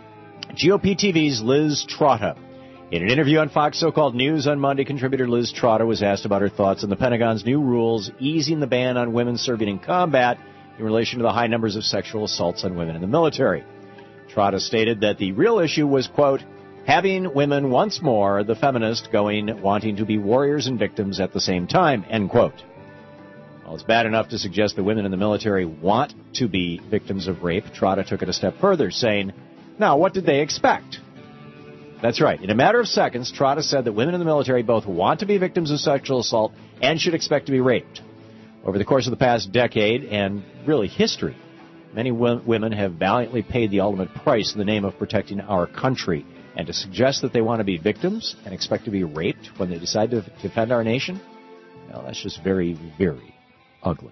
GOP TV's Liz Trotta. In an interview on Fox So-Called News on Monday, contributor Liz Trotta was asked about her thoughts on the Pentagon's new rules easing the ban on women serving in combat in relation to the high numbers of sexual assaults on women in the military. Trotta stated that the real issue was, quote, having women once more, the feminist, wanting to be warriors and victims at the same time, end quote. Well, it's bad enough to suggest that women in the military want to be victims of rape. Trotta took it a step further, saying, now, what did they expect? That's right. In a matter of seconds, Trotta said that women in the military both want to be victims of sexual assault and should expect to be raped. Over the course of the past decade, and really history, many women have valiantly paid the ultimate price in the name of protecting our country. And to suggest that they want to be victims and expect to be raped when they decide to defend our nation, well, that's just very, very ugly.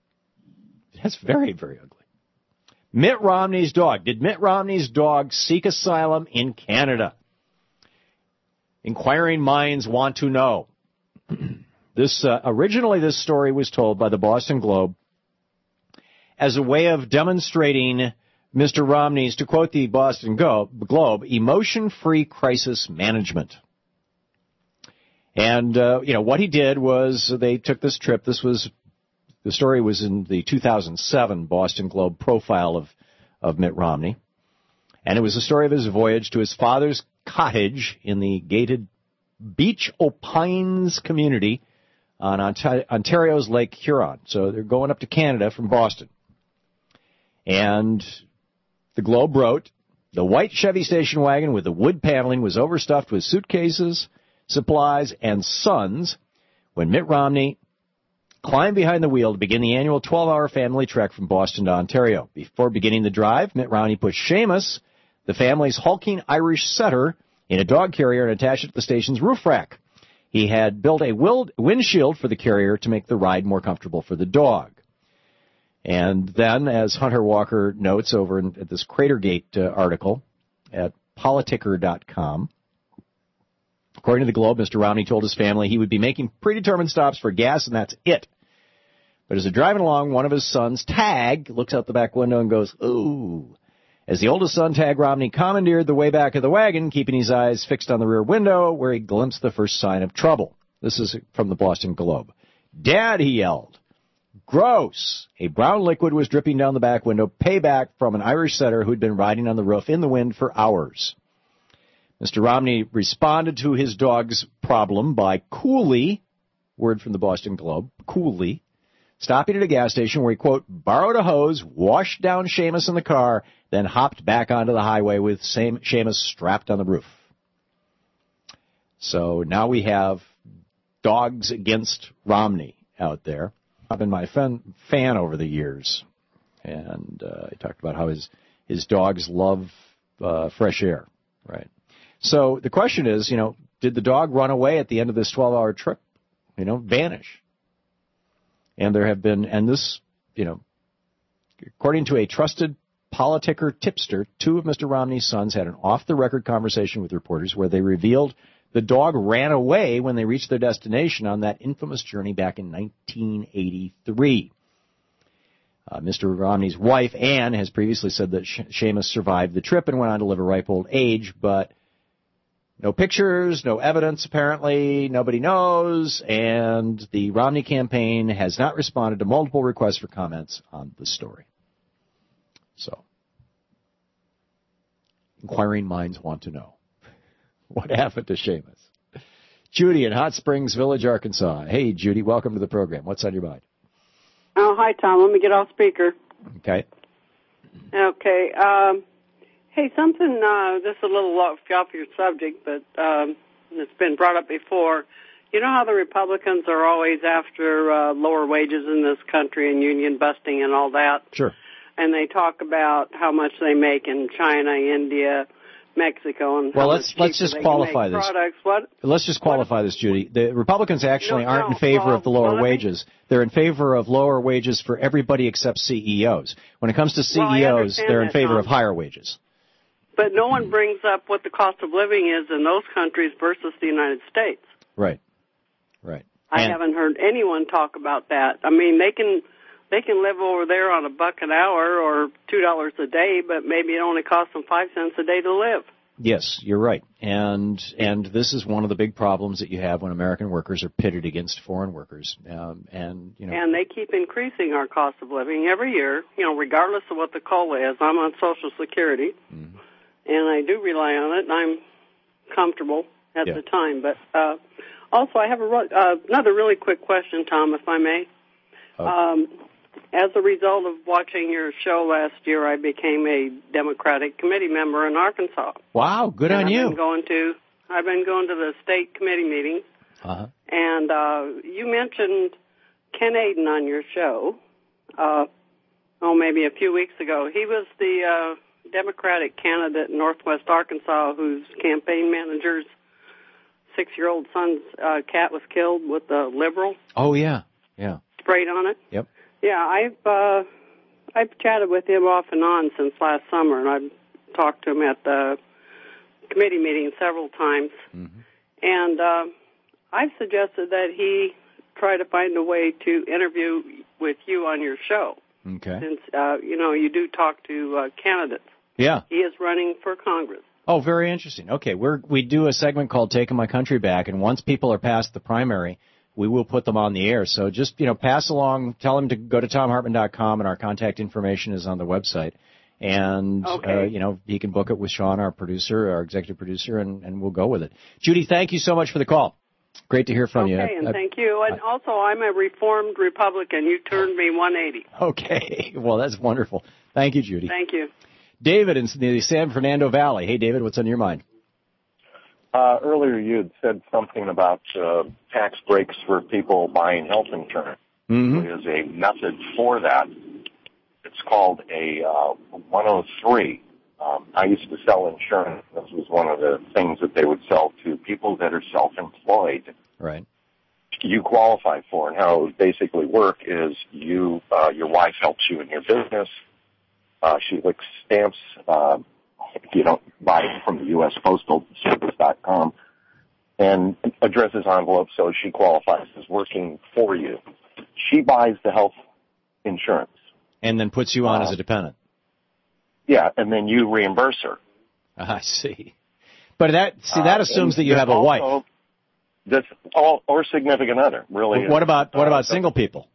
That's very, very ugly. Mitt Romney's dog. Did Mitt Romney's dog seek asylum in Canada? Inquiring minds want to know. Originally, this story was told by the Boston Globe as a way of demonstrating Mr. Romney's, to quote the Boston Globe, emotion-free crisis management. And, what he did was they took this trip. The story was in the 2007 Boston Globe profile of Mitt Romney. And it was the story of his voyage to his father's cottage in the gated Beach O'Pines community on Ontario's Lake Huron. So they're going up to Canada from Boston. And the Globe wrote, the white Chevy station wagon with the wood paneling was overstuffed with suitcases, supplies, and sons when Mitt Romney climbed behind the wheel to begin the annual 12-hour family trek from Boston to Ontario. Before beginning the drive, Mitt Romney put Seamus, the family's hulking Irish setter, in a dog carrier and attached it to the station's roof rack. He had built a windshield for the carrier to make the ride more comfortable for the dog. And then, as Hunter Walker notes over at this Cratergate article at politicker.com, according to the Globe, Mr. Romney told his family he would be making predetermined stops for gas, and that's it. But as they're driving along, one of his sons, Tag, looks out the back window and goes, ooh. As the oldest son, Tag Romney, commandeered the way back of the wagon, keeping his eyes fixed on the rear window, where he glimpsed the first sign of trouble. This is from the Boston Globe. Dad, he yelled. Gross! A brown liquid was dripping down the back window, payback from an Irish setter who'd been riding on the roof in the wind for hours. Mr. Romney responded to his dog's problem by coolly, word from the Boston Globe, coolly, stopping at a gas station where he, quote, borrowed a hose, washed down Seamus in the car, then hopped back onto the highway with Seamus strapped on the roof. So now we have dogs against Romney out there. I've been my fan over the years, and he talked about how his dogs love fresh air, right? So the question is, did the dog run away at the end of this 12-hour trip? Vanish. And there have been, and this, according to a trusted Politicker tipster, two of Mr. Romney's sons had an off-the-record conversation with reporters where they revealed the dog ran away when they reached their destination on that infamous journey back in 1983. Mr. Romney's wife, Ann, has previously said that Seamus survived the trip and went on to live a ripe old age, but no pictures, no evidence, apparently. Nobody knows, and the Romney campaign has not responded to multiple requests for comments on the story. So, inquiring minds want to know. What happened to Seamus? Judy in Hot Springs Village, Arkansas. Hey, Judy, welcome to the program. What's on your mind? Oh, hi, Tom. Let me get off speaker. Okay. Okay. Hey, something, this is a little off your subject, but it's been brought up before. You know how the Republicans are always after lower wages in this country and union busting and all that? Sure. And they talk about how much they make in China, India, Mexico, and well, let's just qualify this. What? Let's just qualify this, Judy. The Republicans actually aren't in favor of the lower wages. They're in favor of lower wages for everybody except CEOs. When it comes to CEOs, they're in favor of higher wages. But no one brings up what the cost of living is in those countries versus the United States. Right. I haven't heard anyone talk about that. I mean, they can live over there on $1 an hour or $2 a day, but maybe it only costs them 5 cents a day to live. Yes, you're right. And this is one of the big problems that you have when American workers are pitted against foreign workers. And they keep increasing our cost of living every year, regardless of what the COLA is. I'm on Social Security, and I do rely on it, and I'm comfortable at the time. But also, I have another really quick question, Tom, if I may. As a result of watching your show last year, I became a Democratic committee member in Arkansas. Wow, good on you. I've been going to the state committee meetings. And you mentioned Ken Aiden on your show, maybe a few weeks ago. He was the Democratic candidate in Northwest Arkansas whose campaign manager's 6-year-old son's cat was killed with a liberal. Oh, yeah. Sprayed on it. Yep. Yeah, I've chatted with him off and on since last summer, and I've talked to him at the committee meeting several times. And I've suggested that he try to find a way to interview with you on your show. Okay. Since, you do talk to candidates. Yeah. He is running for Congress. Oh, very interesting. Okay, we do a segment called Taking My Country Back, and once people are past the primary, we will put them on the air. So just, pass along, tell them to go to TomHartman.com, and our contact information is on the website. And, he can book it with Sean, our producer, our executive producer, and we'll go with it. Judy, thank you so much for the call. Great to hear from you. Okay, and thank you. And also, I'm a Reformed Republican. You turned me 180. Okay, well, that's wonderful. Thank you, Judy. Thank you. David in the San Fernando Valley. Hey, David, what's on your mind? Earlier you had said something about tax breaks for people buying health insurance. Mm-hmm. There is a method for that. It's called a 103. I used to sell insurance. This was one of the things that they would sell to people that are self-employed. Right. You qualify for, and how it would basically work is your wife helps you in your business. She licks stamps. You don't buy them from the U.S. Postal Service.com, and addresses envelopes, so she qualifies as working for you. She buys the health insurance. And then puts you on as a dependent. Yeah, and then you reimburse her. I see. But that assumes that you have a wife. Or significant other, really. Well, what about single people?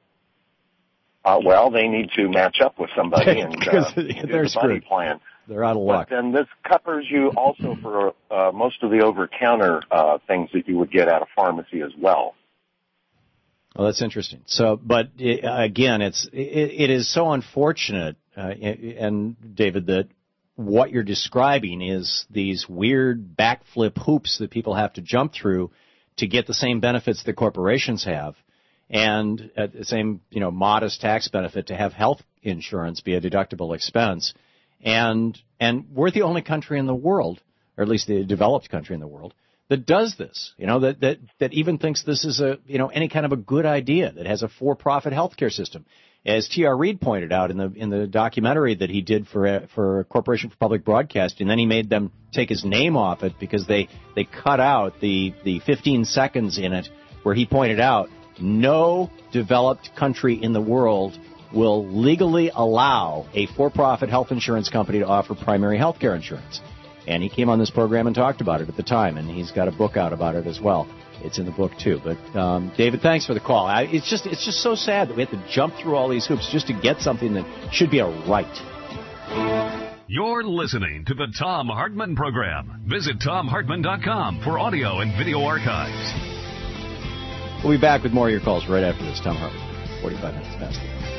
Well, they need to match up with somebody and they're the buddy plan. They're out of luck. But then this covers you also for most of the over-counter things that you would get at a pharmacy as well. Well, that's interesting. So, but again, it is so unfortunate, and David, that what you're describing is these weird backflip hoops that people have to jump through to get the same benefits that corporations have, and at the same, modest tax benefit to have health insurance be a deductible expense. And we're the only country in the world, or at least the developed country in the world, that does this, that even thinks this is any kind of a good idea, that has a for-profit healthcare system. As T.R. Reid pointed out in the documentary that he did for Corporation for Public Broadcasting, then he made them take his name off it because they cut out the 15 seconds in it where he pointed out no developed country in the world will legally allow a for-profit health insurance company to offer primary health care insurance. And he came on this program and talked about it at the time, and he's got a book out about it as well. It's in the book, too. But, David, thanks for the call. It's just so sad that we have to jump through all these hoops just to get something that should be a right. You're listening to the Thom Hartmann Program. Visit TomHartmann.com for audio and video archives. We'll be back with more of your calls right after this. Thom Hartmann, 45 minutes past the hour.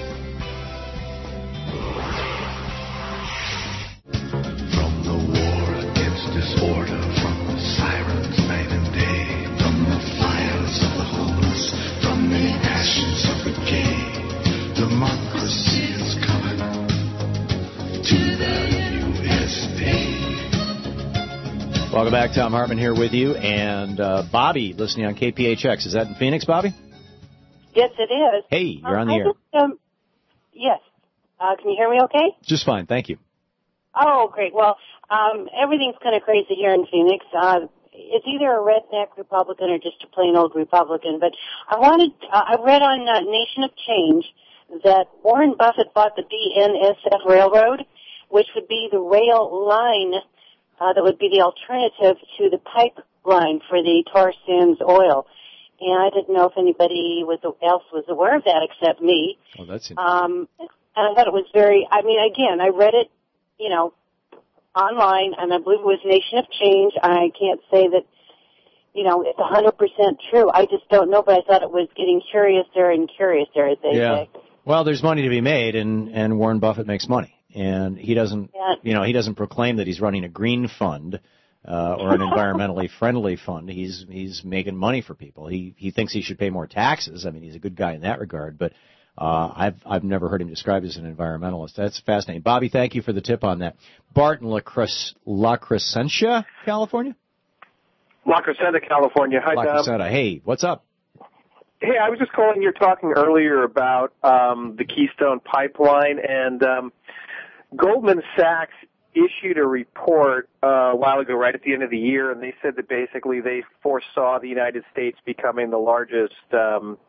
From the war against disorder, from the sirens night and day, from the fires of the homeless, from the ashes of the gay, democracy is coming to the USA. Welcome back. Thom Hartmann here with you, and Bobby listening on KPHX. Is that in Phoenix, Bobby? Yes, it is. Hey, you're on the air. Yes. Can you hear me okay? Just fine, thank you. Oh, great. Well, everything's kind of crazy here in Phoenix. It's either a redneck Republican or just a plain old Republican. But I read on Nation of Change that Warren Buffett bought the BNSF Railroad, which would be the rail line that would be the alternative to the pipeline for the tar sands oil. And I didn't know if anybody else was aware of that except me. Oh, that's interesting. And I thought it was I read it, online, and I believe it was Nation of Change. I can't say that, it's 100% true. I just don't know, but I thought it was getting curiouser and curiouser, as they say. Well, there's money to be made, and Warren Buffett makes money. And he doesn't, he doesn't proclaim that he's running a green fund or an environmentally friendly fund. He's making money for people. He thinks he should pay more taxes. I mean, he's a good guy in that regard, but I've never heard him described as an environmentalist. That's fascinating. Bobby, thank you for the tip on that. Bart in La Crescenta, California? La Crescenta, California. Hi, La Crescenta. Hey, what's up? Hey, I was just calling. You're talking earlier about the Keystone Pipeline, and Goldman Sachs issued a report a while ago, right at the end of the year, and they said that basically they foresaw the United States becoming the largest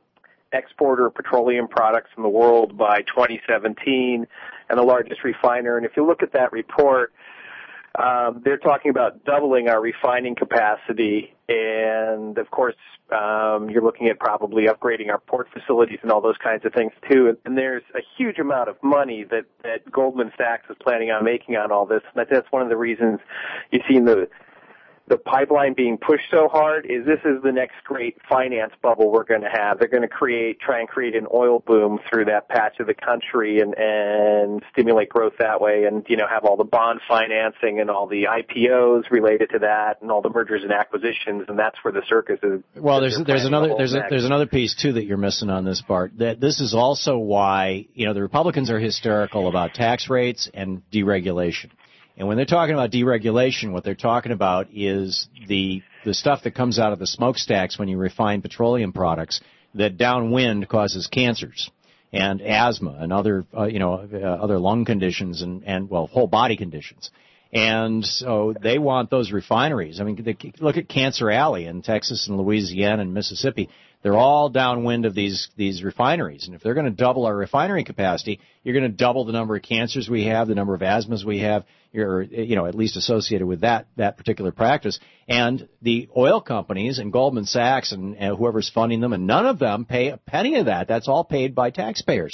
exporter of petroleum products in the world by 2017 and the largest refiner. And if you look at that report, they're talking about doubling our refining capacity. And, of course, you're looking at probably upgrading our port facilities and all those kinds of things, too. And there's a huge amount of money that Goldman Sachs is planning on making on all this. And that's one of the reasons you've seen the pipeline being pushed so hard is this is the next great finance bubble we're going to have. They're going to try and create an oil boom through that patch of the country and stimulate growth that way and, have all the bond financing and all the IPOs related to that and all the mergers and acquisitions, and that's where the circus is. Well, there's another piece, too, that you're missing on this, Bart. That this is also why, the Republicans are hysterical about tax rates and deregulation. And when they're talking about deregulation, what they're talking about is the stuff that comes out of the smokestacks when you refine petroleum products that downwind causes cancers and asthma and other lung conditions and whole body conditions. And so they want those refineries. I mean, look at Cancer Alley in Texas and Louisiana and Mississippi. They're all downwind of these refineries. And if they're going to double our refinery capacity, you're going to double the number of cancers we have, the number of asthmas we have, at least associated with that particular practice. And the oil companies and Goldman Sachs and whoever's funding them, and none of them pay a penny of that. That's all paid by taxpayers,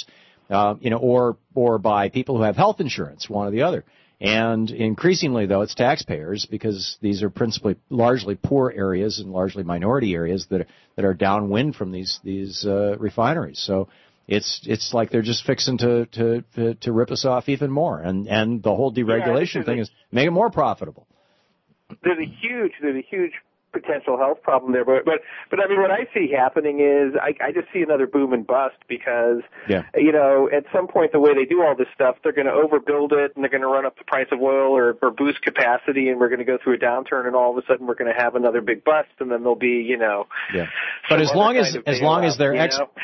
or by people who have health insurance, one or the other. And increasingly, though, it's taxpayers because these are largely poor areas and largely minority areas that are downwind from these refineries. So it's like they're just fixing to rip us off even more. And the whole deregulation thing is make it more profitable. There's a huge potential health problem there, but I mean, what I see happening is I just see another boom and bust because at some point the way they do all this stuff, they're going to overbuild it and they're going to run up the price of oil or boost capacity, and we're going to go through a downturn, and all of a sudden we're going to have another big bust, and then there'll be But as long as they're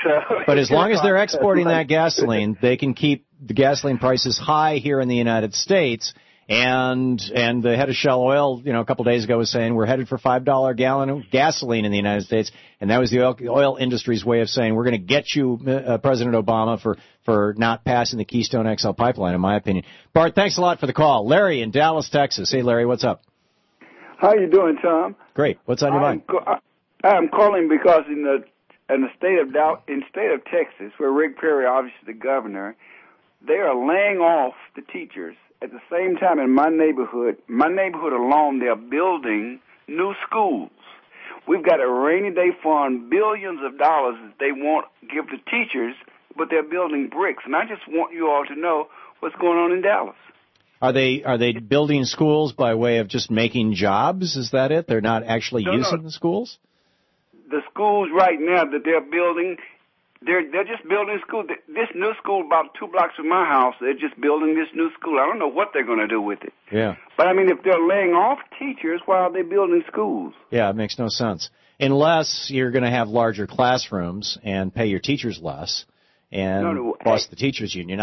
exporting that gasoline, they can keep the gasoline prices high here in the United States. And the head of Shell Oil, a couple of days ago was saying we're headed for $5 a gallon of gasoline in the United States. And that was the oil industry's way of saying we're going to get you, President Obama, for not passing the Keystone XL pipeline, in my opinion. Bart, thanks a lot for the call. Larry in Dallas, Texas. Hey, Larry, what's up? How you doing, Tom? Great. What's on your mind? I'm calling because in the state of Texas, where Rick Perry, obviously the governor, they are laying off the teachers. At the same time, in my neighborhood alone, they're building new schools. We've got a rainy day fund, billions of dollars that they won't give to teachers, but they're building bricks. And I just want you all to know what's going on in Dallas. Are they building schools by way of just making jobs? Is that it? They're not actually using the schools? The schools right now that they're building, they're just building schools. This new school about 2 blocks from my house, they're just building this new school. I don't know what they're going to do with it. Yeah. But, I mean, if they're laying off teachers, why are they building schools? Yeah, it makes no sense. Unless you're going to have larger classrooms and pay your teachers less and bust the teachers union.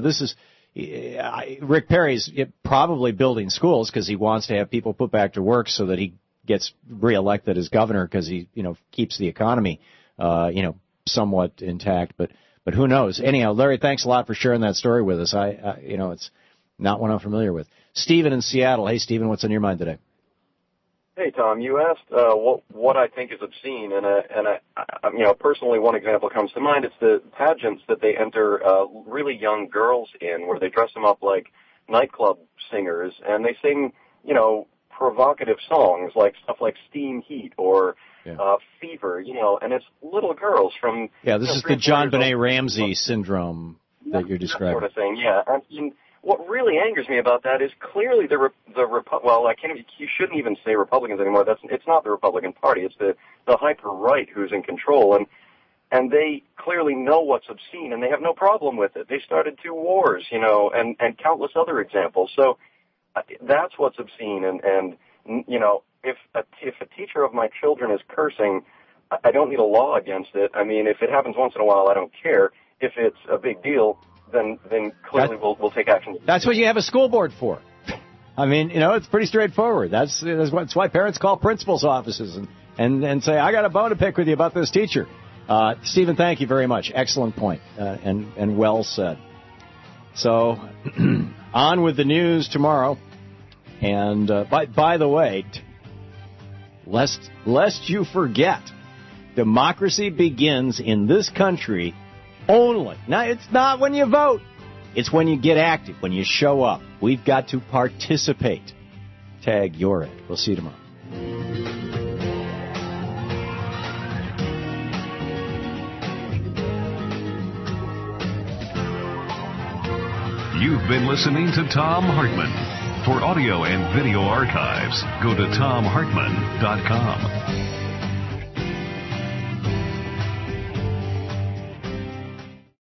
Rick Perry's probably building schools because he wants to have people put back to work so that he gets reelected as governor because he, keeps the economy, somewhat intact, but who knows? Anyhow, Larry, thanks a lot for sharing that story with us. It's not one I'm familiar with. Stephen in Seattle. Hey, Stephen, what's on your mind today? Hey, Tom, you asked what I think is obscene, and personally, one example comes to mind. It's the pageants that they enter really young girls in, where they dress them up like nightclub singers, and they sing, provocative songs like stuff like Steam Heat or Fever, and it's little girls from... Yeah, this is the John Benet Ramsey syndrome that you're describing. That sort of thing, yeah. And what really angers me about that is clearly you shouldn't even say Republicans anymore. It's not the Republican Party. It's the hyper-right who's in control, and they clearly know what's obscene, and they have no problem with it. They started 2 wars, and countless other examples. So that's what's obscene, and if a teacher of my children is cursing, I don't need a law against it. I mean, if it happens once in a while, I don't care. If it's a big deal, then clearly we'll take action. That's what you have a school board for. I mean, it's pretty straightforward. That's why parents call principals' offices and say, I got a bone to pick with you about this teacher. Stephen, thank you very much. Excellent point, and well said. So, on with the news tomorrow. And by the way, lest you forget, democracy begins in this country only. Now, it's not when you vote. It's when you get active, when you show up. We've got to participate. Tag your it. We'll see you tomorrow. You've been listening to Thom Hartmann. For audio and video archives, go to thomhartmann.com.